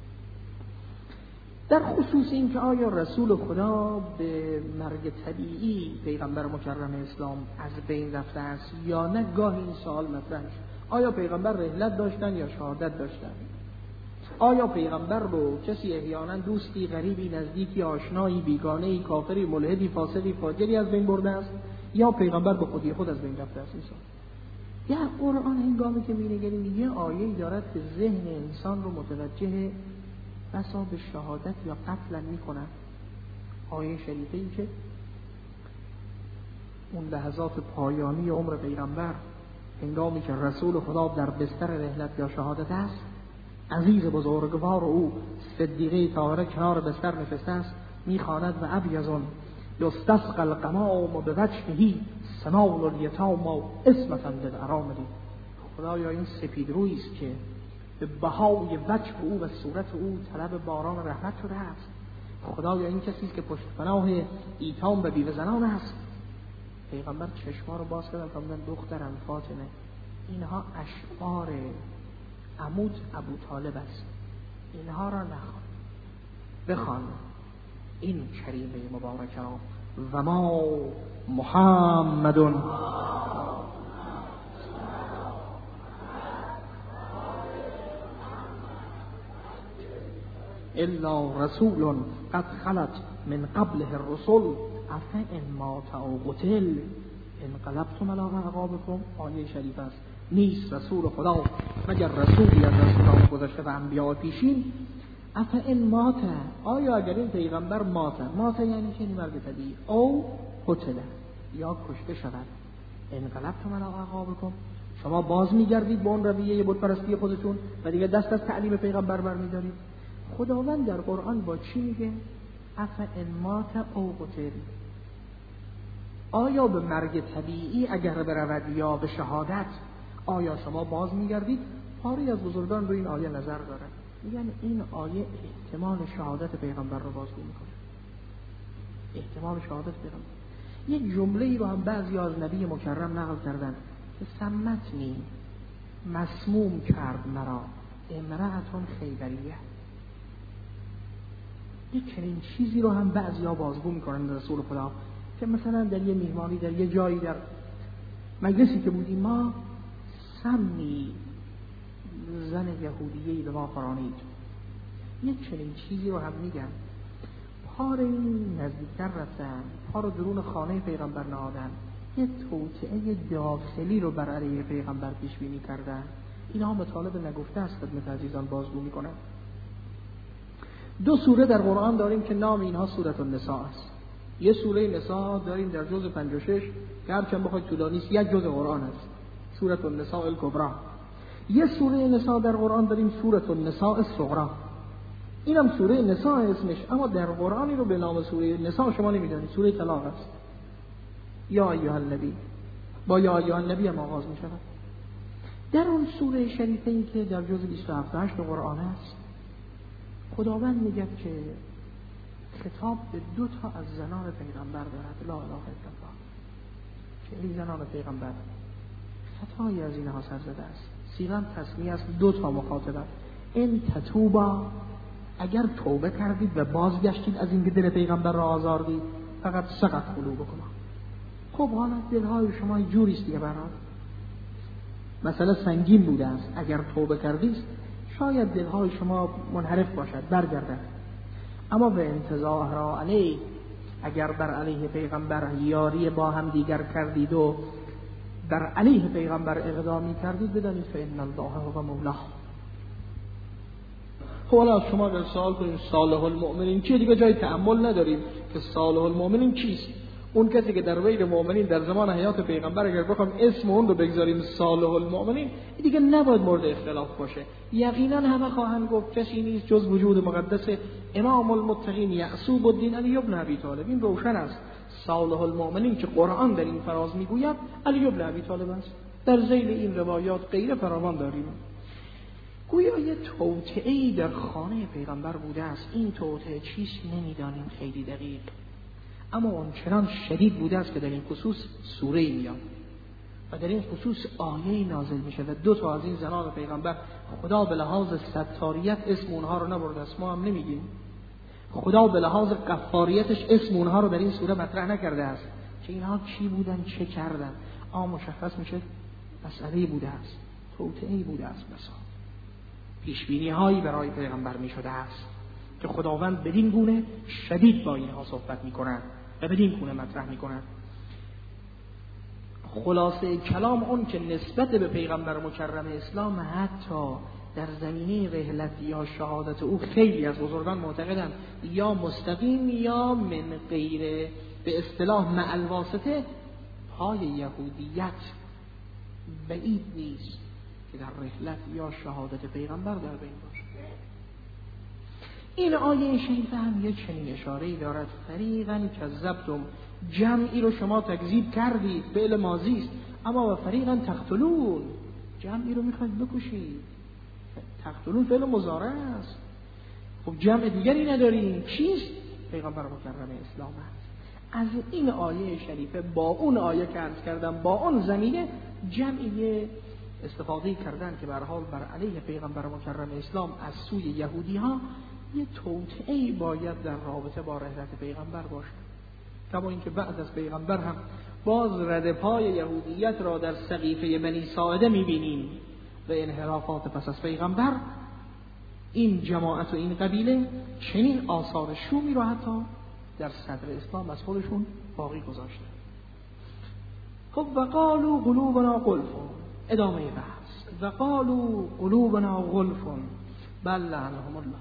در خصوص این که آیا رسول خدا به مرگ طبیعی پیغمبر مکرم اسلام از بین رفته است یا نه، گاهی این سوال مطرح میشه. آیا پیغمبر رحلت داشتن یا شهادت داشتن؟ آیا پیغمبر رو کسی احیانا دوستی، غریبی، نزدیکی، آشنایی، بیگانه‌ای، کافری، ملحدی، فاسقی، فاجری از بین برده است یا پیغمبر به خودی خود از بین رفته است؟ این سوال. یا قرآن هنگامی که می‌نگریم یه آیه‌ای دارد که ذهن انسان رو متوجه بسا به شهادت یا قتل می‌کنن. آیه شریفه‌ای که اون لحظات پایانی عمر پیغمبر، هنگامی که رسول خدا در بستر رحلت یا شهادت است، عزیز بزرگوار او صدیقه طاهره کنار بستر نشسته است، می‌خواند و ابیضون یستسقى الغمام بوجهه سنال الیتام اسمة للارامل. خدایا این سپید رویی است که به بهای وجه او و صورت او طلب باران رحمت شده است. خدایا این کسی است که پشت پناه ایتام و بیوه زنان است. پیغمبر چشما رو باز کردن فرمودن دخترم فاطمه، اینها اشعار عموت ابو طالب است، اینها را نخوان، بخوان این کریمه مبارکه را و ما محمد الا رسول قد خلت من قبله الرسل افئن مات او قتل انقلبتم علی اعقابکم. آیه شریف است. نیست رسول خدا مگر رسولی از رسولان گذشته و انبیاء پیشین. افئن مات، آیا اگر این پیغمبر مات یعنی چه؟ مرگ طبیعی. او قتل، یا کشته شود. انقلبتم علی اعقابکم، شما باز میگردید به اون رویه بت پرستی خودتون و دیگه دست از تعلیم پیغمبر برمیدارید. خداوند در قرآن با چی میگه؟ افئن مات او قتل. آیا به مرگ طبیعی اگر برود یا به شهادت، آیا شما باز میگردید؟ پاری از بزرگان رو این آیه نظر دارن، میگن این آیه احتمال شهادت پیغمبر رو بازگو میکنه. احتمال شهادت پیغمبر. یک جمله‌ای رو هم بعضی از نبی مکرم نقل کردن که سمتنی، مسموم کرد مرا امرأتون خیبریه. یک چنین چیزی رو هم بعضی‌ها بازگو میکنن رسول خدا، که مثلا در یه میهمانی، در یه جایی، در مجلسی که بودیم ما، سمی زن یهودیه‌ای به ما فرانید. یک چنین چیزی رو هم میگن. پار این نزدیکتر رفتن، پار درون خانه پیغمبر نهادن، یه توطئه داخلی رو بر علیه پیغمبر پیش بینی کردن. اینها مطالب نگفته است خدمت عزیزان بازگو میکنن. دو سوره در قرآن داریم که نام اینها سوره النساء است. یه سوره نساء داریم در جزء 56 که هرچند بخواید طولانی است، یک جزء قرآن است، سوره النساء الکبری. یه سوره نساء در قرآن داریم، سوره النساء الصغری. اینم سوره نساء اسمش، اما در قرآنی رو به نام سوره نساء شما نمیدونید، سوره طلاق است. یا ایها النبی، با یا ایها النبی هم آغاز می شود. در اون سوره شریفه این که در جزء 27 قرآن است، خداوند میگه که خطاب به دو تا از زنان پیغمبر دارد، لا اله الا الله، که این زنان پیغمبر خطایی از اینها سر زده است. سیغه تسمیه است، دو تا مخاطبه. این تتوبا، اگر توبه کردید و بازگشتید از این که دل پیغمبر را آزاردید، فقط سقط قلوبکم. خب حالا دلهای شما جوری است دیگه برات. مسئله سنگین بوده است، اگر توبه کردید شاید دلهای شما منحرف باشد، برگردد. اما به انتظار را علیه، اگر بر علیه پیغمبر یاری با هم دیگر کردید و در علیه پیغمبر اقدامی کردید، بدانید فإن الله هو مولاه. خب حالا از شما اگر سوال کنیم صالح المؤمنین چیه، دیگه جای تأمل نداریم که صالح المؤمنین چیست. اون کسی که در بین مؤمنین در زمان حیات پیغمبر اگر بخوام اسم اون رو بگذاریم صالح المؤمنین، دیگه نباید مورد اختلاف باشه. یقینا همه خواهند گفت کسی نیست جز وجود مقدس امام المتقین یعصوب الدین علی بن ابی طالب. این روشن است. صالح المؤمنین که قرآن در این فراز میگوید علی بن ابی طالب است. در ذیل این روایات غیر فراوان داریم. گویا یه توطئه‌ای در خانه پیغمبر بوده است. این توطئه چیست نمیدانیم خیلی دقیق، اما اون چنان شدید بوده است که در این خصوص سوره‌ای میاد و در این خصوص آیه‌ای نازل میشه و 2 تا از این زنان پیغمبر خدا به لحاظ ستاریت اسم اونها رو نبرده است، ما هم نمیگیم. خدا به لحاظ غفاریتش اسم اونها رو در این سوره مطرح نکرده است که اینها کی بودن چه کردن. مشخص میشه مسئله‌ای بوده است، توطئه‌ای بوده است. مثلا پیشبینی‌هایی برای پیغمبر میشده است که خداوند بدین گونه شدید با اینها صحبت می‌کند و بدین گونه مطرح می‌کند. خلاصه کلام اون که نسبت به پیغمبر مکرم اسلام حتی در زمینه رحلت یا شهادت او خیلی از بزرگان معتقدند یا مستقیم یا من غیر، به اصطلاح مع الواسطه، پای یهودیت بعید نیست که در رحلت یا شهادت پیغمبر در بین باشه. این آیه شریفه هم یه چنین اشاره‌ای دارد. فریقاً کذبتم، جمعی رو شما تکذیب کردید، فعل ماضی است، اما و فریقاً تقتلون، جمعی رو میخواید بکشید. تقتلون فعل مضارع است. خب جمع دیگری نداریم، چیست؟ پیغمبر مکرم اسلام است. از این آیه شریفه با اون آیه که عرض کردم با اون زمینه جمعی استفاده کردن که به هر حال بر علیه پیغمبر مکرم اسلام از سوی یهودی ها یه توطئه‌ای باید در رابطه با رحلت پیغمبر باشه. کما اینکه بعد از پیغمبر هم باز رد پای یهودیت را در سقیفه بنی ساعده می‌بینیم و انحرافات پس از پیغمبر. این جماعت و این قبیله چنین آثار شومی را حتی در صدر اسلام از خودشون باقی گذاشته. خب وقالوا قلوبنا غلف، ادامه بحث. وقالوا قلوبنا غلف بل لعنهم الله.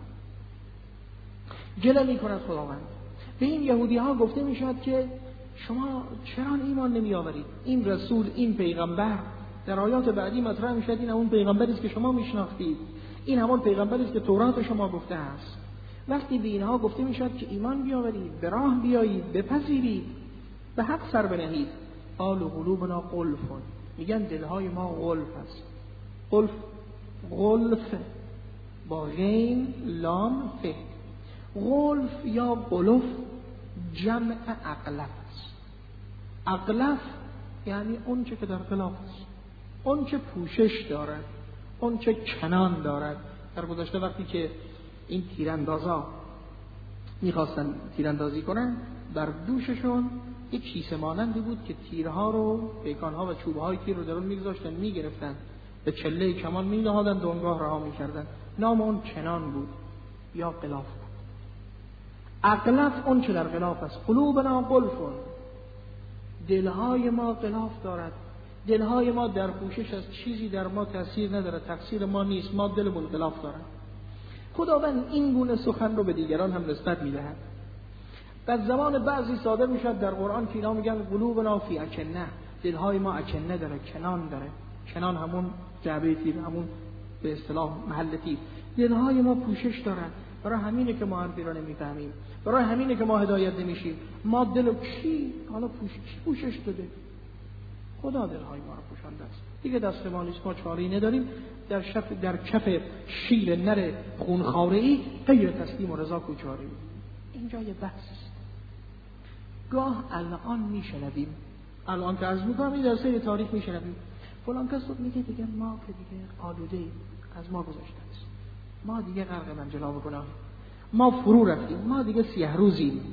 جلوه می‌کند خداوند به این یهودی ها گفته میشد که شما چرا ایمان نمی آورید؟ این رسول، این پیغمبر در آیات بعدی مطرح میشد این همون پیغمبری است که شما میشناختید، این همون پیغمبری است که تورات شما گفته است. وقتی به اینها گفته میشد که ایمان بیاورید، به راه بیایید، بپذیرید، به حق سر بنهید، قالوا قلوبنا غلف، میگن دلهای ما غلف است. غلف با غین لام ف. غلف یا غلف جمع اقلف است. اقلف یعنی اون چه که در غلاف است، اون چه پوشش دارد، اون چه کنان دارد. در گذشته وقتی که این تیراندازا میخواستن تیراندازی کنن، بر دوششون یک کیسه مانندی بود که تیرها رو، پیکانها و چوبهای تیر رو در اون میگذاشتن، میگرفتن، به چله کمان مینهادن، دنگاه رها میکردن. نام اون کنان بود یا غلاف. اقلف اون چه در غلاف است. قلوبنا غلف، دلهای ما غلاف دارد. دلهای ما در پوشش از چیزی در ما تأثیر نداره، تقصیر ما نیست، ما دلمون غلاف دارد. خداوند این گونه سخن رو به دیگران هم نسبت میدهد. در زمان بعضی صادر میشد در قرآن که اینا میگن قلوبنا فی اکنه، دلهای ما اکنه داره، کنان داره. کنان همون جعبه تیر، همون به اصطلاح محل تیر. دلهای ما پوشش دارد. برای همینه که ما حرفی رو نمیفهمیم، برای همینه که ما هدایت نمیشیم. ما دل کی حالا پوشش داده؟ خدا دلهای ما رو پوشانده است. دیگه دست ما نیست، ما چاره‌ای نداریم. در کف شیر نر خونخواره‌ای غیر تسلیم و رضا کوچاری. اینجا یه بحث است. گاه الان میشنویم، الان که از میکنم این درسه تاریخ میشنویم، فلان کس میگه دیگه ما که دیگه آلوده‌ایم، از ما گذشته است، ما دیگه غرق منجلا بکنم، ما فرو رفتیم، ما دیگه سیاه روزیم.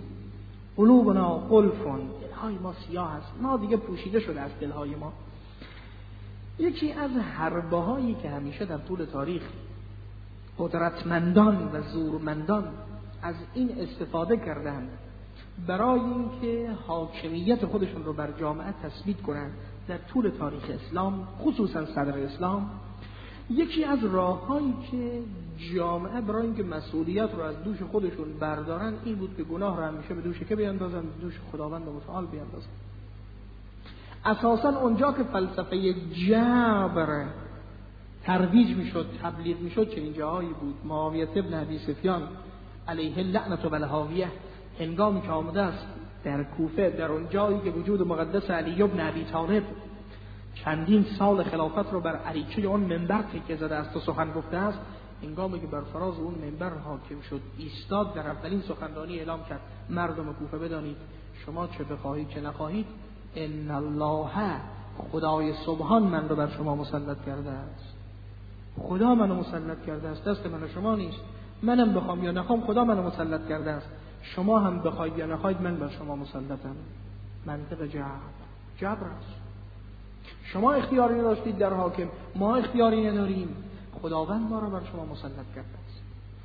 قلوبنا غلف، دلهای ما سیاه است، ما دیگه پوشیده شده از دلهای ما. یکی از حربه‌هایی که همیشه در طول تاریخ قدرتمندان و زورمندان از این استفاده کردند برای اینکه حاکمیت خودشون رو بر جامعه تثبیت کنند در طول تاریخ اسلام، خصوصا صدر اسلام، یکی از راه‌هایی که جامعه برای اینکه مسئولیت رو از دوش خودشون بردارن این بود که گناه رو همیشه به دوش که بیاندازن؟ به دوش خداوند متعال بیاندازن. اساساً اونجا که فلسفه جبر ترویج میشد، تبلیغ میشد، چنین جاهایی بود. معاویه ابن ابی سفیان علیه اللعنة و الهاویه هنگامی که آمده است در کوفه، در اون جایی که وجود مقدس علی ابن ابی طالب چندین سال خلافت رو بر عریچه اون منبر تکیه زده است و سخن گفته است، هنگامی که بر فراز اون منبر حاکم شد ایستاد، در اولین سخنرانی اعلام کرد مردم کوفه بدانید شما چه بخواهید چه نخواهید، ان الله، خدای سبحان من رو بر شما مسلط کرده است. خدا منو مسلط کرده است، دست من و شما نیست. منم بخوام یا نخوام خدا منو مسلط کرده است. شما هم بخواید یا نخواید من بر شما مسلطم. منطق جبر است. شما اختیاری نداشتید در حاکم، ما اختیاری نداریم، خداوند ما را بر شما مسلط کرده است.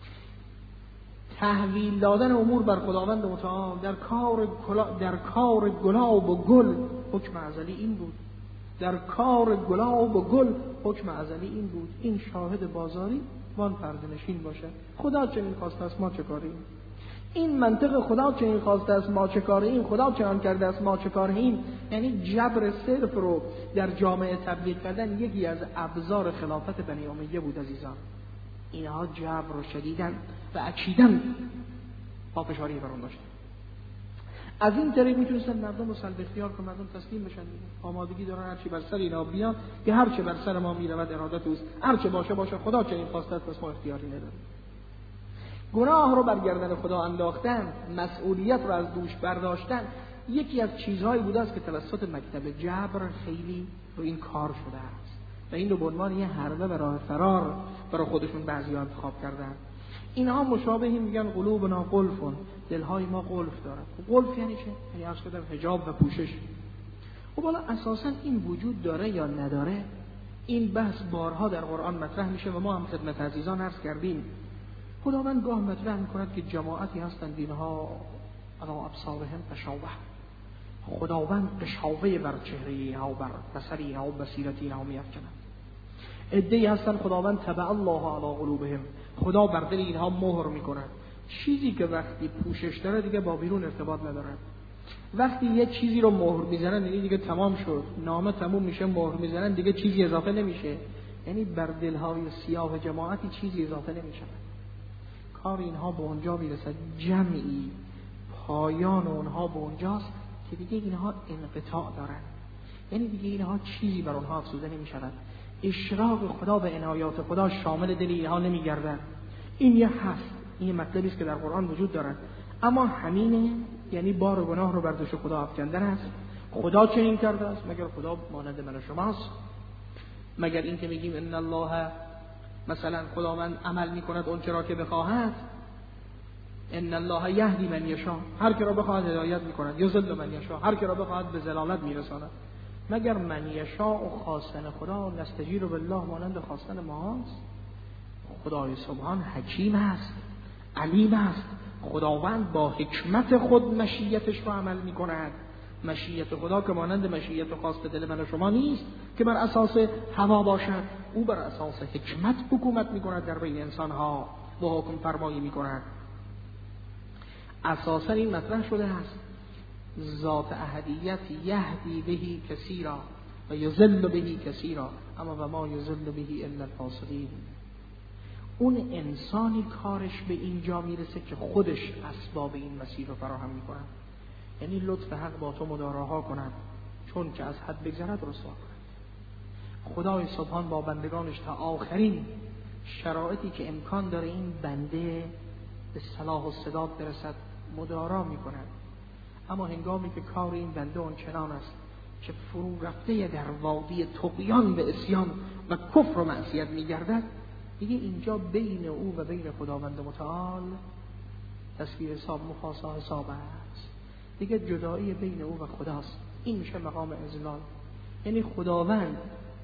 تحویل دادن امور بر خداوند متعال در کار گلاب و گل حکم ازلی این بود. در کار گلاب و گل حکم ازلی این بود. این شاهد بازاری وان پرده نشین باشه. خدا چنین خواسته است، ما چه کاریم؟ این منطق خدا چنین خواسته است، ما چه کاریم؟ خدا چنان کرده است، ما چه کاریم؟ یعنی جبر صرف رو در جامعه تبلیغ کردن یکی از ابزار خلافت بنی امیه بود عزیزان. اینها جبر رو شدیدن و اکیدن پافشاری بر اون داشتن. از این طریق میتونستن مردم رو سلب اختیار کنن، مردم تسلیم بشن. آمادگی دارن هرچی بر سر اینا بیان که هرچی بر سر ما میرود ارادت اوست، هرچی باشه خدا چنین خواسته است، ما اختیاری نداریم. گناه رو بر گردن خدا انداختن، مسئولیت رو از دوش برداشتن، یکی از چیزهایی بوده است که توسط مکتب جبر خیلی رو این کار شده است و این رو به عنوان یه حربه و راه فرار برای خودشون بعضی‌ها انتخاب کردن. اینها مشابهی میگن قلوبنا قلفون، دلهای ما قلف دارن. قلف یعنی چه؟ یعنی عرض کردم حجاب و پوشش. خب حالا اساساً این وجود داره یا نداره؟ این بحث بارها در قرآن مطرح میشه و ما هم خدمت عزیزان عرض کردیم. خداوند گاه مطرح میکند که جماعتی هستند اینها علی ابصارهم غشاوه، خداوند غشاوه بر چهره ها و بر بصری ها و بصیرتی ها میافکند. عده‌ای هستند خداوند تبع الله علی قلوبهم، خدا بر دل اینها مهر میکند. چیزی که وقتی پوشش داره دیگه با بیرون ارتباط نداره. وقتی یه چیزی رو مهر میزنن دیگه تمام شد، نامه تموم میشه، مهر میزنن دیگه چیزی اضافه نمیشه. یعنی بر دلهای سیاه جماعتی چیزی اضافه نمیشه. کار اینها به اونجا میرسد، جمعی پایان اونها به اونجاست که دیگه اینها انقطاع دارن. یعنی دیگه اینها چیزی بر اونها افزوده نمیشود. اشراق خدا به عنایات خدا شامل دل اینها نمیگردن. این یه هست، این مطلبی است که در قرآن وجود دارد. اما همینه، یعنی بار گناه رو بر دوش خدا افکندن است. خدا چنین کرده است؟ مگر خدا مانند من و شماست؟ مگر این که میگیم ان الله مثلا خداوند عمل میکند اون چرا که بخواهد؟ ان الله یهدی من یشاء، هر کی را بخواهد هدایت میکند، یضل من یشاء، هر کی را بخواهد به ضلالت میرساند. مگر من یشاء و خواستن خدا نستجیر بالله مانند خواستن ماست؟ خدای سبحان حکیم است، علیم است. خداوند با حکمت خود مشیتش رو عمل میکند. مشیت خدا که مانند مشیت و خواست دل من و شما نیست که بر اساس هوا باشد. او بر اساس حکمت حکومت میکند در بین انسانها و حکم فرمایی میکند. اساسا این مطرح شده است ذات احدیت یهدی بهی کثیرا و یضل بهی کثیرا اما و ما یضل بهی الا الفاسقین. اون انسانی کارش به اینجا میرسه که خودش اسباب این مسیر رو فراهم میکنه. یعنی لطف حق با تو مداراها کند، چون که از حد بگذرد رسوا کند. خدای سبحان با بندگانش تا آخرین شرایطی که امکان داره این بنده به صلاح و سداد برسد مدارا میکند. اما هنگامی که کار این بنده اون چنان است که فرو رفته در وادی طغیان به عصیان و کفر و معصیت میگردد، دیگه اینجا بین او و بین خداوند متعال تصویر حساب مخاصه حساب است. دیگه جدایی بین او و خداست. این میشه مقام اذلال. یعنی خداوند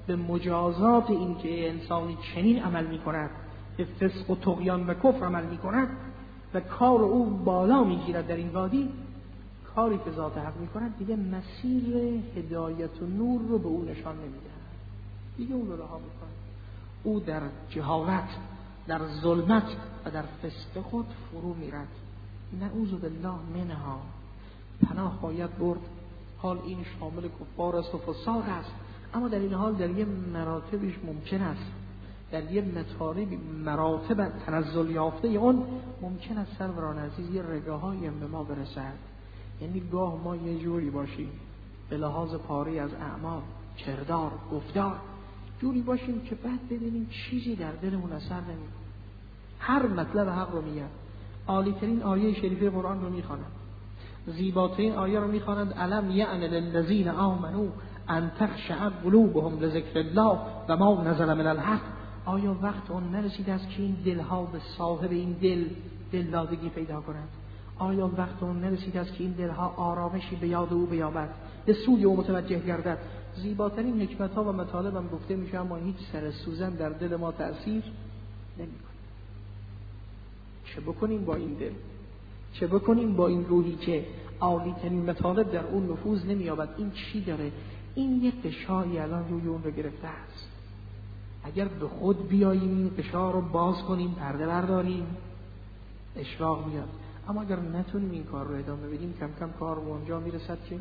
به مجازات این که انسانی چنین عمل می کند، به فسق و طغیان و کفر عمل می کند و کار او بالا می گیرد در این وادی، کاری که ذات حق می کند دیگه مسیر هدایت و نور رو به او نشان نمی دهد، دیگه اون رو رها می کند. او در جهالت، در ظلمت و در فسق خود فرو می رد. نعوذ بالله منها. پناه باید برد. حال این شامل کفار است و فساق است، اما در این حال در یه مراتبش ممکن است، در یه مراتب تنزل یافته اون ممکن است سروران عزیز یه رگاهایی هم به ما برسد. یعنی گاه ما یه جوری باشیم به لحاظ پاری از اعمال، کردار، گفتار، جوری باشیم که بعد ببینیم چیزی در دلمون اثر نمی‌کنه. هر مطلب حق رو میگن، عالی‌ترین آیه شریفه قرآن رو میخوانند، زیباترین آیه رو میخوانند، الم یعن للذین آمنوا ان تخشع قلوبهم لذکر الله و ما نزل من الحق. آیا وقت اون نرسیده است که این دلها به صاحب این دلدادگی پیدا کنند؟ آیا وقت اون نرسیده است که این دلها آرامشی به یاد او بیابد، به سوی او متوجه گردد؟ زیباترین حکمت‌ها و مطالب هم گفته میشه، اما هیچ سر سوزن در دل ما تأثیر نمی‌کنه. چه بکنیم با این دل؟ چه بکنیم با این روحی که عالی‌ترین مطالب در اون نفوذ نمی‌یابد؟ این چی داره؟ این یک قشایی الان روی اون رو گرفته است. اگر به خود بیاییم این قشا رو باز کنیم، پرده برداریم، اشراق میاد. اما اگر نتونیم این کار رو ادامه بدیم، کم کم کار به اونجا میرسد که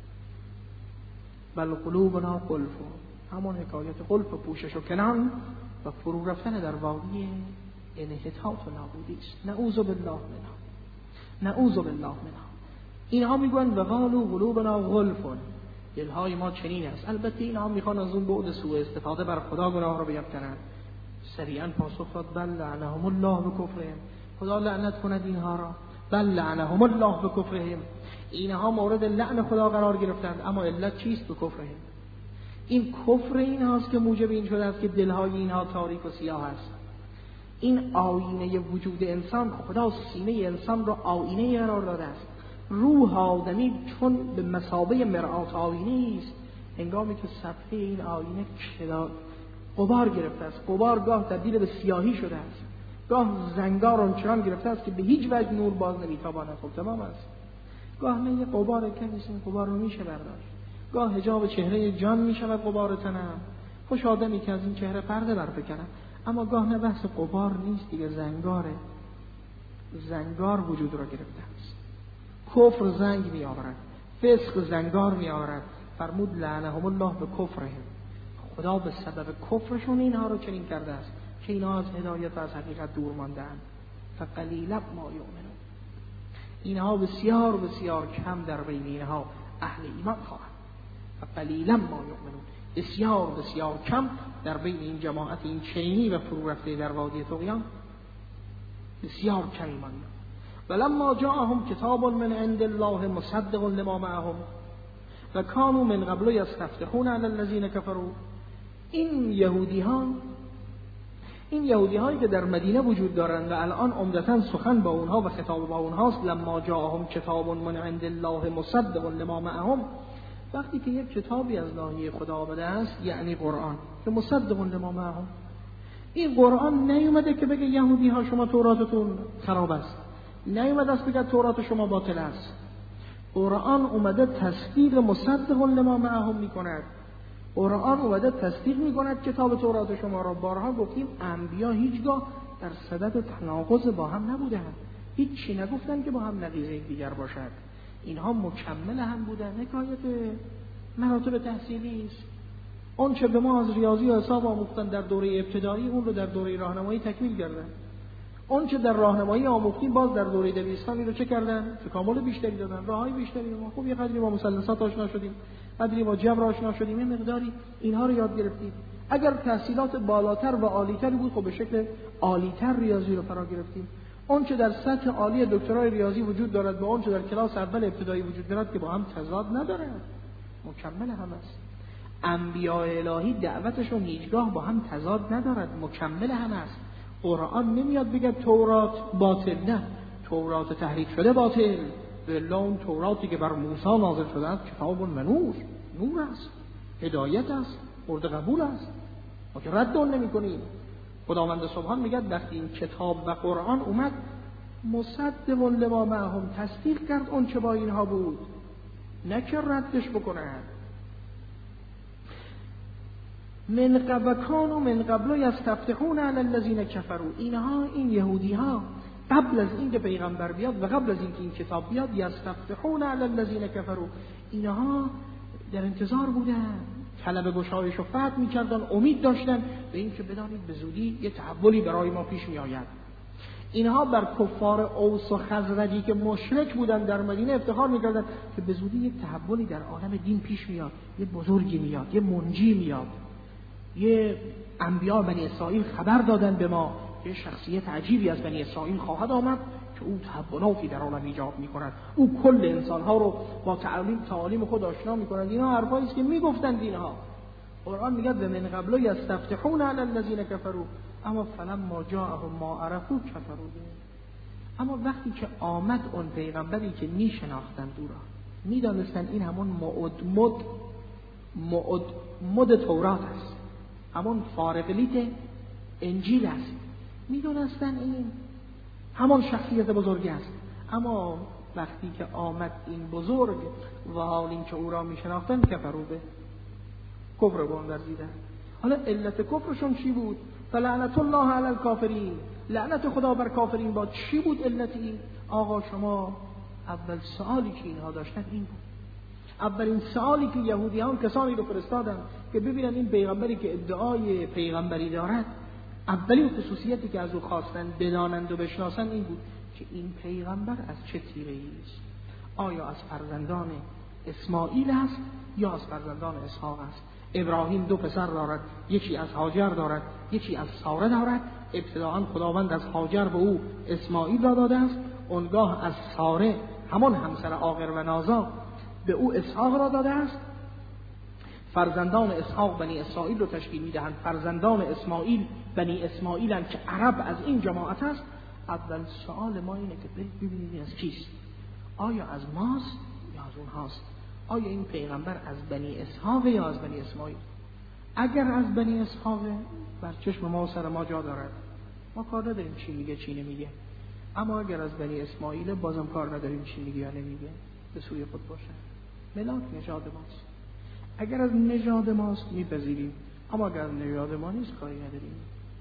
بل قلوبنا قلف، همون حکایت قلف و پوشش و کنان و فرو رفتن در وادی انحطاط و نابودی است. نعوذ بالله منها، نعوذ بالله منها. اینها میگن و قالوا قلوبنا غلف، دلهای ما چنین است. البته اینها میخوان از اون بعد سوء استفاده بر خدا گناه رو بیفکنند. سریعا پاسخ داد بل لعنهم الله بکفرهم، خدا لعنت کند اینها را. بل لعنهم الله بکفرهم، اینها مورد لعن خدا قرار گرفتند. اما علت چیست؟ بکفرهم. این کفر اینهاست که موجب این شده است که دلهای اینها تاریک و سیاه است. این آینه وجود انسان، خدا سینه انسان را آینه قرار داده است. روح آدمی چون به مثابه مرآت آینه است، هنگامی که صفحه این آینه غبار گرفته است، غبار گاه تبدیل به سیاهی شده است، گاه زنگار آنچنان گرفته است که به هیچ وجه نور باز نمیتواند. خب تمام است. گاه نه یه غبار کمیست، این غبار رو میشه برداشت. گاه حجاب چهره جان میشود غبار تنم، خوش آدمی که از این چهره پرده برفکنم. اما گاه نه بحث غبار نیست دیگه، زنگاره. زنگار وجود را گرفته است. کفر زنگ می آورد، فسق زنگار می آورد. فرمود لعنهم الله به کفرهم، خدا به سبب کفرشون اینها رو چنین کرده است که اینها از هدایت و از حقیقت دور ماندند. فقلیلا ما یؤمنون، اینها بسیار بسیار کم در بین اینها اهل ایمان خواهند. فقلیلا ما یؤمنون، بسیار بسیار کم در بین این جماعت این چینی و فرو رفته در وادی طغیان بسیار کم ایمان. ولما جاءهم کتاب من عند الله مصدق لما معهم و كانوا من قبل یستفتحون علی الذین کفروا. این یهودی هایی که در مدینه وجود دارند و الان عمدتاً سخن با اونها و خطاب با اونهاست، لما جاءهم کتاب من عند الله مصدق لما معهم، وقتی که یک کتابی از ناحیه خدا آمده است، یعنی قرآن، که مصدق لما معهم، این قرآن نیومده که بگه یهودی ها شما توراتتون خراب است، نیومده است بگه تورات شما باطل است. قرآن اومده تصدیق مصدق لما معهم میکند. قرآن اومده تصدیق میکند کتاب تورات شما را. بارها گفتیم انبیا هیچگاه در صدد تناقض با هم نبودند، هیچ چی نگفتن که با هم نقیضه دیگر باشد. اینها مکمل هم بودن. حکایت مراتب تحصیلی است. اون چه به ما از ریاضی و حساب آموختن در دوره ابتدایی، اون رو در دوره راهنمایی تکمیل کردن. اون چه در راهنمایی آموختیم باز در دوره دبیرستانی رو چه کردن؟ تکامل بیشتری دادن، راههای بیشتری. ما خوب یه قدری با مثلثات آشنا شدیم، قدری با جبر آشنا شدیم، یه مقداری اینها رو یاد گرفتیم. اگر تحصیلات بالاتر و عالی‌تر بود، خب به شکل عالی‌تر ریاضی رو فرا گرفتیم. اون چه در سطح عالی دکترای ریاضی وجود دارد با اون چه در کلاس اول ابتدایی وجود دارد که با هم تضاد ندارند، مکمل هم است. انبیاء الهی دعوتشون هیچگاه با هم تضاد ندارد، مکمل هم است. قرآن نمیاد بگه تورات باطل، نه، تورات تحریف شده باطل. بله، اون توراتی که بر موسی نازل شده است کتاب و نور است، هدایت است، مورد قبول است، ما که رد اون نمی‌کنیم. خداوند سبحان میگه وقتی این کتاب و قرآن اومد مصدق لما معهم، تصدیق کرد اون چه با اینها بود، نه که ردش بکنن. من قبل یستفتحون علی الذین کفروا، اینها این یهودی ها قبل از اینکه پیغمبر بیاد و قبل از اینکه این کتاب بیاد یستفتحون علی الذین کفروا، اینها در انتظار بودن، طلب گشایش و فتح می‌کردن، امید داشتن به اینکه بدانید به زودی یه تحولی برای ما پیش می‌آید. اینها بر کفار اوس و خزرجی که مشرک بودن در مدینه افتخار می‌کردن که به زودی یه تحولی در عالم دین پیش میاد، یه بزرگی میاد، یه منجی میاد. یه انبیاء بنی اسرائیل خبر دادن به ما یه شخصیت عجیبی از بنی اسرائیل خواهد آمد که او تحولاتی در عالم ایجاد می‌کند، او کل انسان‌ها رو با تعالیم خود آشنا می‌کند. اینا حرفایی است که میگفتند اینها. قرآن میگه و من قبل یستفتحون علی الذین کفروا اما فلما جاءهم ما عرفوا کفروا به. اما وقتی که آمد اون پیغمبری که میشناختند او را، میدانستند این همون مد تورات است، همون فارغلیت انجیل است، میدونستن این همان شخصیت بزرگی است. اما وقتی که آمد این بزرگ و حال این که او را میشناختن کفروا به، کفر به اون ورزیدن. حالا علت کفرشون چی بود؟ فلعنت الله علی الکافرین، لعنت خدا بر کافرین باد. چی بود علت این؟ آقا شما اول سوالی که اینها داشتن این بود، اولین سوالی که یهودیان کسانی رو فرستادن که ببینن این پیغمبری که ادعای پیغمبری دارد، اولین خصوصیتی که از او خواستن بدانند و بشناسن این بود که این پیغمبر از چه تیره‌ای است. آیا از فرزندان اسماعیل است یا از فرزندان اسحاق است؟ ابراهیم 2 پسر دارد، یکی از هاجر دارد، یکی از ساره دارد. ابتداءً خداوند از هاجر به او اسماعیل را داده است، اونگاه از ساره همان همسر عاقر و نازا به او اسحاق را داده است. فرزندان اسحاق بنی اسرائیل رو تشکیل میدهند، فرزندان اسماعیل بنی اسماعیل هم که عرب از این جماعت است. اول سوال ما اینه که ببینید از کیست؟ آیا از ماست یا از اونهاست؟ آیا این پیغمبر از بنی اسحاق یا از بنی اسماعیل؟ اگر از بنی اسحاق بر چشم ما و سر ما جا دارد، ما کار نداریم چی میگه چی نمیگه. اما اگر از بنی اسماعیل بازم کار نداریم چی میگه یا نمیگه، به سوی خود باشه. ملاک نژاد ماست، اگر از نژاد ماست میپذیریم، اما اگر از نژاد ما نیست کاری نداریم.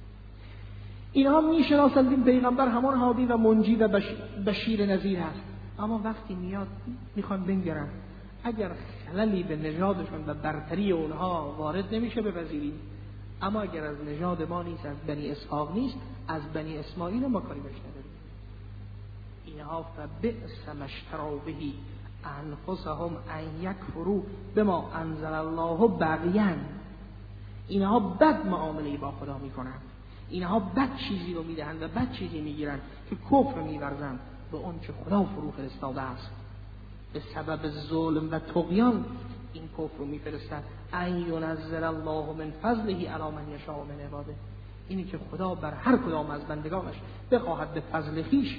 اینها میشناسند این پیغمبر همان هادی و منجی و بشیر نذیر هست. اما وقتی میاد میخوان بنگرن، اگر خللی به نژادشون و برتری اونها وارد نمیشه بپذیریم. اما اگر از نژاد ما نیست، از بنی اسحاق نیست، از بنی اسماعیل ما کاری بهش نداریم. اینها فبئس ما اشتروا به انفسهم ان یکفروا بما انزل الله بغیا، اینها بد معامله با خدا میکنند، اینها بد چیزی رو میدهند و بد چیزی میگیرند که کفر میورزند به اون چه خدا فرو فرستاده است. به سبب ظلم و طغیان این کفر رو میفرستند. ان ینزل الله من فضله علی من یشاء من عباده، اینی که خدا بر هر کدام از بندگانش بخواهد به فضل خویش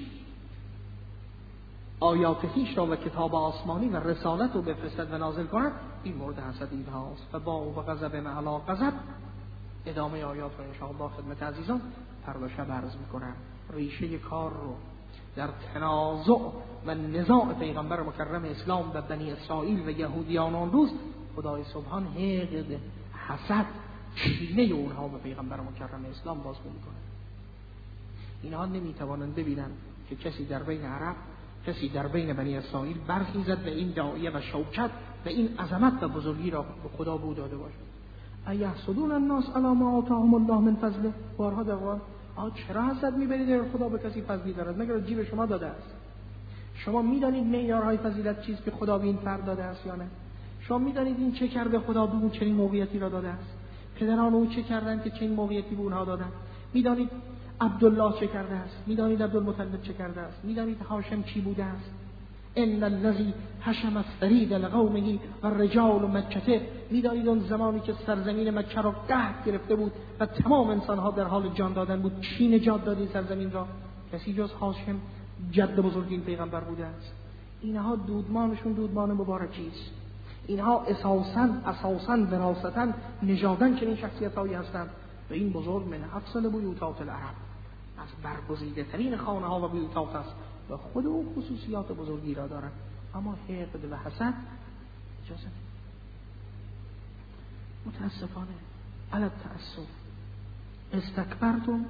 آیات خویش را و کتاب آسمانی و رسالت رو بفرستد و نازل کند، این مورد حسد اینهاست. و با و غضب معلا غضب. ادامه آیات رو انشاءالله خدمت عزیزان فردا شب عرض میکنم. ریشه کار رو در تنازع و نزاع پیغمبر مکرم اسلام و بنی اسرائیل و یهودیان آن روز خدای سبحان حقد، حسد، کینه اونها به پیغمبر مکرم اسلام بازگو میکنه. اینها نمیتوانند ببینن که کسی در بین عرب، کسی در بین بنی اسرائیل برخیزد و این داعیه و شوکت و این عظمت و بزرگی را به خدا بو داده باشد. ایحسدون الناس علی ما آتاهم الله من فضله. بارها در قرآن چرا حسد می‌برید اگر خدا به کسی فضلی دارد مگر از جیب شما داده است؟ شما می‌دانید معیارهای فضیلت چیست که خدا به این فرد داده است یا نه؟ شما می‌دانید این چه کرده خدا به اون چنین موقعیتی را داده است؟ پدران او چه کردند که چنین موقعیتی به اونها دادند؟ می‌دانید عبدالله چه کرده است؟ می‌دانید عبدالمطلب چه کرده است؟ می‌دانید هاشم چی بوده است؟ ان الذي حشم الثريد لقومه والرجال مکه. می‌دانید اون زمانی که سرزمین مکه را قحط گرفته بود و تمام انسان‌ها در حال جان دادن بود، کی نجات داد این سرزمین را؟ کسی جز هاشم جد بزرگ این پیغمبر بوده است. اینها دودمانشون دودمان مبارکی است. اینها اساساً وراثتاً نژاداً چنین شخصیت‌هایی هستند و این بزرگ من افضل بیوتات العرب، از برگزیده ترین خانه ها و بیوتات است و خود او خصوصیات بزرگی را دارد. اما حقد و حسد اجازه نمی‌دهد. متاسفانه علی التأسف استکبرتم،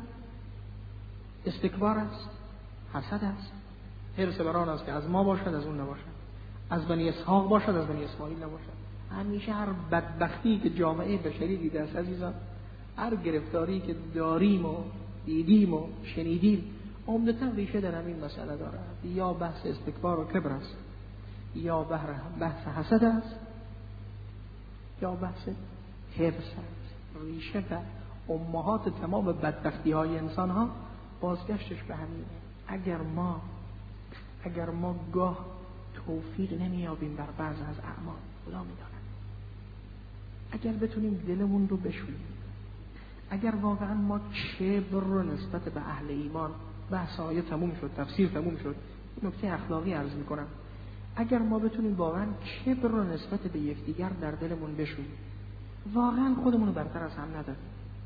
استکبار است، حسد است، حرص بر آن است که از ما باشد از اون نباشد، از بنی اسحاق باشد از بنی اسماعیل نباشد. همیشه هر بدبختی که جامعه بشری دیده است عزیزان، هر گرفتاری که داریم و دیدیم و شنیدیم، عمدتاً ریشه در همین مسئله دارد. یا بحث استکبار و کبر است، یا بحث حسد است، یا بحث حرص است. ریشه و امهات تمام بدبختی های انسان ها بازگشتش به همینه. اگر ما گاه توفیق نمیابیم بر بعض از اعمال، خدا میداند، اگر بتونیم دلمون رو بشوییم، اگر واقعا ما کبر رو نسبت به اهل ایمان، بحث آیه تموم شد، تفسیر تموم شد، نکته اخلاقی عرض میکنم، اگر ما بتونیم واقعا کبر رو نسبت به یکدیگر در دلمون بشوییم، واقعا خودمون رو برتر از هم نداریم.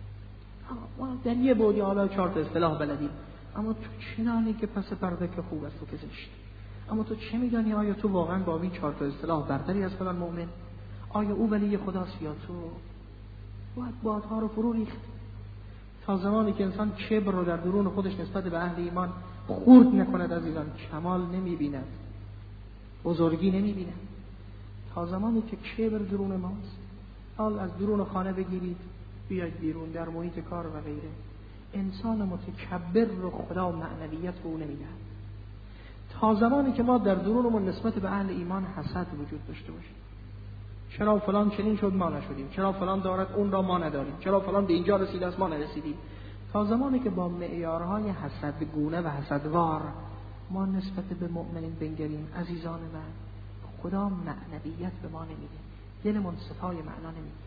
ما در یه بودی حالا 4 تا اصطلاح بلدیم، اما تو چنانی که پس پرده که خوب است و که زشت. اما تو چه میدانی آیا تو واقعا با این 4 تا اصطلاح برتری از فلان مؤمن؟ آیا او ولی خداست یا تو؟ باید بادها رو فرو ریخت. تا زمانی که انسان کبر رو در درون خودش نسبت به اهل ایمان خورد نکند عزیزان، کمال نمیبیند، بزرگی نمیبیند. تا زمانی که کبر درون ماست، حال از درون خانه بگیرید بیاید بیرون در محیط کار و غیره، انسان متکبر رو خدا معنویت رو نمیدهد. تا زمانی که ما در درونمون نسبت به اهل ایمان حسد وجود داشته باشیم، چرا فلان چنین شد ما نشدیم، چرا فلان دارد اون را ما نداریم، چرا فلان به اینجا رسیده است ما نرسیدیم، تا زمانی که با معیارهای حسدگونه و حسدوار ما نسبت به مؤمنین بنگریم، عزیزان من، خدا معنویت به ما نمیده، دلمون صفای معنا نمیده،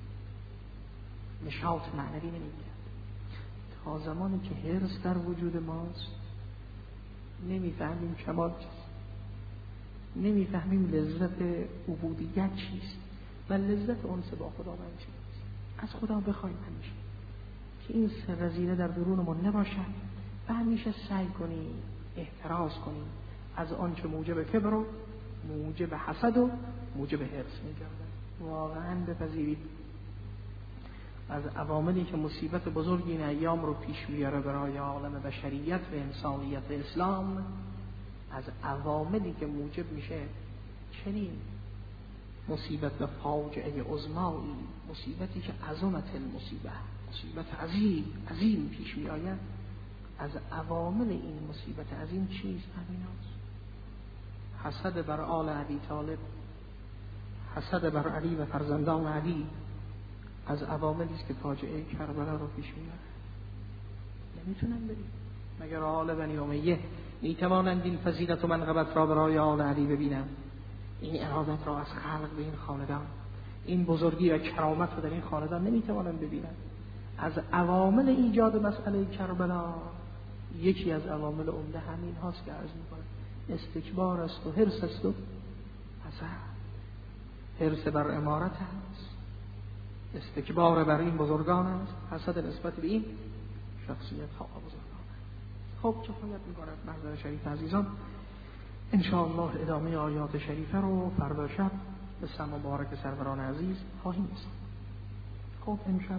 نشاط معنوی نمیده. تا زمانی که حرص در وجود ماست نمیفهمیم کمال چیست، نمیفهمیم لذت عبودیت چیست و لذت انس با خداوند چیست. از خدا بخوایم همیشه که این سرزیره در درونمون نباشد و همیشه سعی کنیم احتراز کنیم از آنچه موجب کبر و موجب حسد و موجب حرص می‌گردد. واقعاً بپذیرید از عواملی که مصیبت بزرگی این ایام رو پیش میاره برای عالم بشریت و انسانیت اسلام، از عواملی که موجب میشه چنین مصیبت و فاجعه عظمایی، مصیبتی که عظمت المصیبه، مصیبت عظیم پیش می آید، از عوامل این مصیبت عظیم چیست؟ همین است. حسد بر آل ابی طالب، حسد بر علی و فرزندان علی از عواملی است که فاجعه کربلا رو پیش میاره. نمیتونن بریم مگر آل بنی امیه میتوانند این فضیلت و منقبت را برای آل علی ببینند، این ارادت را از خلق به این خاندان، این بزرگی و کرامت رو در این خاندان نمیتوانند ببینند. از عوامل ایجاد مسئله کربلا یکی از عوامل عمده همین هاست که عرض میکنم، استکبار است و حرص است و حسد. حرص بر امارت است، استکبار بر این بزرگان است، حسد نسبت به این شخصیت ها و بزرگان است. خب کفایت میکند محضر شریف عزیزان، انشاءالله ادامه آیات شریفه رو فردا شب به سم مبارک سروران عزیز خواهیم رسید. خب امشب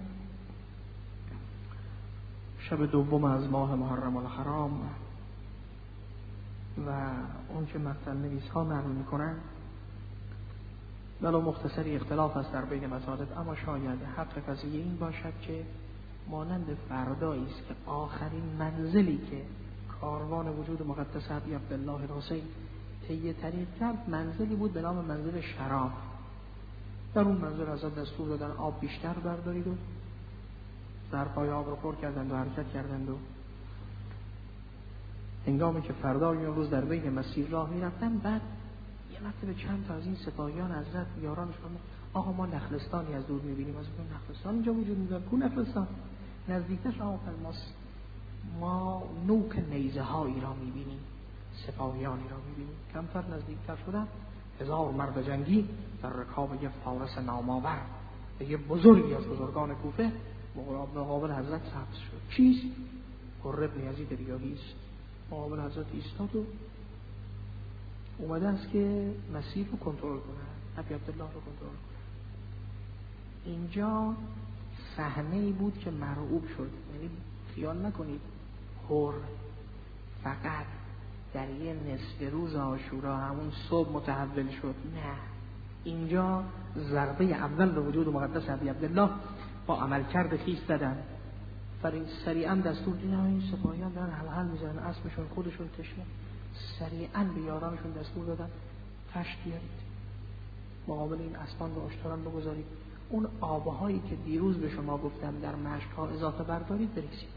شب دوم از ماه محرم الحرام و اون که مقتل نویس ها نقل میکنن ولو مختصری اختلاف است در بین مطالب، اما شاید حق قضیه این باشد که مانند فردایی است که آخرین منزلی که کاروان وجود مقدس ابی عبدالله الحسین طی طریق کرد منزلی بود به نام منزل شراب. در اون منزل حضرت دستور دادن آب بیشتر بردارید و ظرفای آب رو پر کردند و حرکت کردند و هنگامی که فردای اون روز در بین مسیر راه می‌رفتن، بعد یه مرتبه چند تا از این سپاهیان حضرت یارانش فرمود آقا ما نخلستانی از دور می‌بینیم. از اون نخلستان اینجا وجود می‌داره، کو نخلستان؟ نزدیکش آقا ما نوک نیزه هایی را می‌بینیم، سپاهیانی را می‌بینیم. کمتر نزدیکتر شدن 1000 مرد جنگی در رکاب یه فارس نامآور و یه بزرگی از بزرگان کوفه مقابل حضرت سبز شد. چیست؟ حر بن یزید ریاحی است. مقابل حضرت ایستاد و اومده است که مسیر رو کنترل کنه، ابی عبدالله رو کنترل کنه. اینجا صحنه‌ای بود که مرعوب شد. یعنی خیال نکنید حر فقط در یه نصف روز عاشورا همون صبح متحول شد، نه، اینجا ضربه اول به وجود مقدس ابی عبدالله با عملکرد خویش زدن. سریعا دستور دیدن این سپاهیان دارن حلحل میزنن، اسبشون خودشون تشنه، سریعا به یارانشون دستور دادن کشت بیارید، مقابل این اسبان رو اشتران بگذارید، اون آبهایی که دیروز به شما گفتم در مشک‌ها اضافه بردارید بریزید.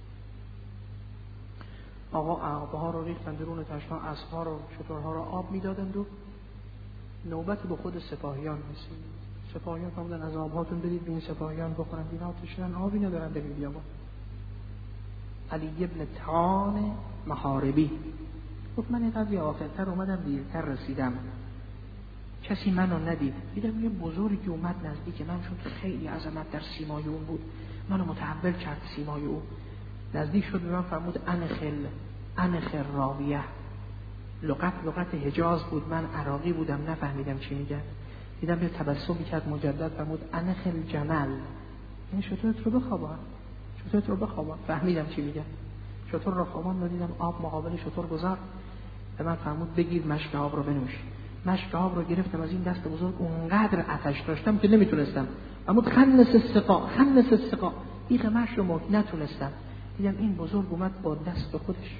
آقا آبها رو ریختن درون تشنا، اسبها رو شترها رو آب میدادند و نوبت به خود سپاهیان رسید. سپاهیان فرمودن از آبهاتون برید به این سپاهیان بخورن، اینا تشنن آبی ندارن در این بیابان. علی ابن طعان محاربی گفت من اینقدر آخرتر اومدم دیرتر رسیدم، کسی منو ندید، دیدم یه بزرگی اومد نزدیک من، چون خیلی عظمت در سیمای اون بود منو متحول کرد سیمای او. نزدیک شد به من فرمود انخ راویه، لغت حجاز بود، من عراقی بودم نفهمیدم چی میگن. دیدم یه تبسمی کرد مجدد، فرمود انخ الجمل، این شطورت رو بخوابان. فهمیدم چی میگن. شطور رو خوابان رو دیدم، آب مقابل شطور گذار، به من فرمود بگیر مشک آب رو بنوش. مشک آب رو گرفتم از این دست بزرگ، اونقدر آتش داشتم که نمیتونستم. فرمود خنس السقا، بیخ مشک رو نتونستم. دیدم این بزرگ اومد با دست خودش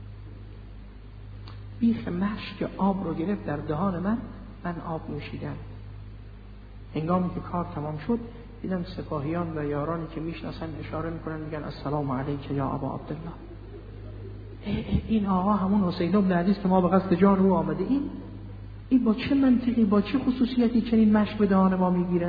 بیخ مشک آب رو گرفت در دهان من آب نوشیدم. هنگامی که کار تمام شد دیدم سپاهیان و یارانی که میشناسن اشاره میکنن میگن السلام علیک یا ابا عبدالله. این آقا همون حسین بن عزیز که ما به قصد جان او آمده، این با چه منطقی، با چه خصوصیتی چنین مشک به دهان ما میگیره؟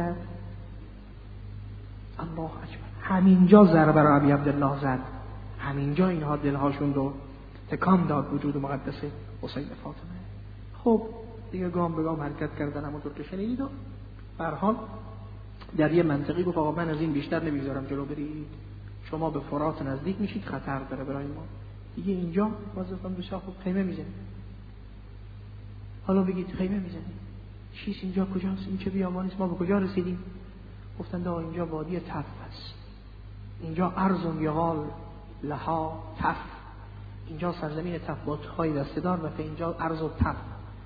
الله اکبر. همینجا ضربه را ابی عبدالله زد، همینجا اینها دلهاشون رو تکان داد وجود مقدس حسین فاطمه. خب دیگه گام به گام حرکت کردن، همونطور که شنیدید. و به هر حال در یه منطقی گفت آقا من از این بیشتر نمیذارم جلو برید، شما به فرات نزدیک میشید، خطر داره برای ما دیگه. اینجا وظیفه‌م بشه خب خیمه میزنید. حالا بگید خیمه میزنید چیست؟ اینجا کجاست؟ این چه بیابانی است؟ ما به کجا رسیدیم؟ گفتند آقا اینجا وادی تف است، اینجا ارض یغال لها تف، اینجا سرزمین تف با تای دسته‌دار و اینجا ارض و تف.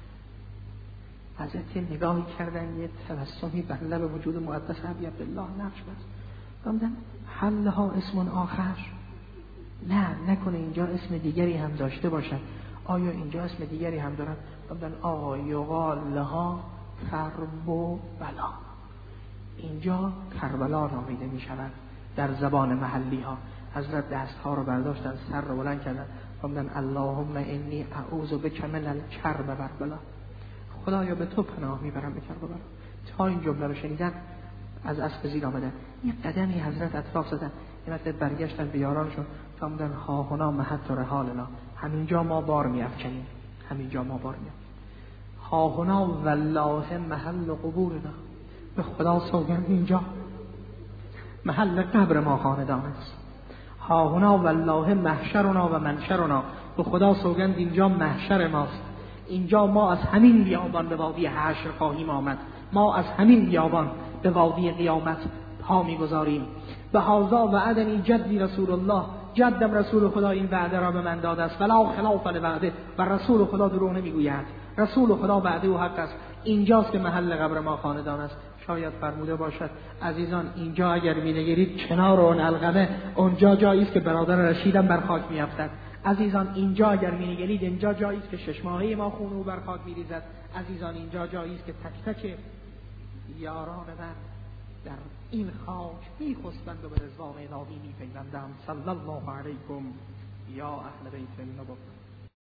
حضرت نگاهی کردن، یه تبسمی بر لب وجود مقدس ابی عبدالله نقش بست. فرمودن هل لها اسم آخر؟ نه، نکنه اینجا اسم دیگری هم داشته باشد. آیا اینجا اسم دیگری هم دارد؟ فرمودن آقا یقال لها کربلا، اینجا کربلا نامیده می شود در زبان محلی ها. حضرت دستها رو برداشتن، سر رو بلند کردن، فرمودن اللهم انی اعوذ بک من الکرب والبلا، خدایا به تو پناه میبرم به کرب و بلا. تا این جمله رو شنیدن از اسب زیر آمدن، یه قدمی حضرت اطراف زدن، یه مدت برگشتن به یارانشون، فرمودن ها هنا محط رحالنا، همینجا ما بار میافکنیم، ها هنا والله محل قبورنا، به خدا سوگند اینجا محل قبر ما خاندان است. ها هنا والله محشرنا و منشرنا، به خدا سوگند اینجا محشر ماست، اینجا ما از همین بیابان به وادی حشر خواهیم آمد، ما از همین بیابان به وادی قیامت پا میگذاریم. به هذا وعدنی جدی رسول الله، جدم رسول خدا این وعده را به من داده است، ولا خلاف الوعده، و رسول خدا دروغ نمیگوید، رسول خدا وعده او حق است. اینجاست که محل قبر ما خاندان است. شاید فرموده باشد عزیزان اینجا اگر می‌نگرید کنار اون علقمه، اونجا جایی است که برادر رشیدم بر خاک میافتد. عزیزان اینجا اگر می‌نگرید اینجا جایی است که 6 ماهه ما خون او بر خاک می‌ریزد. عزیزان اینجا جایی است که تک تک یاران من در این خاک می‌خسبند و به رضوان الهی می‌پیوندند. صلی الله علیکم یا اهل بیت النبوة.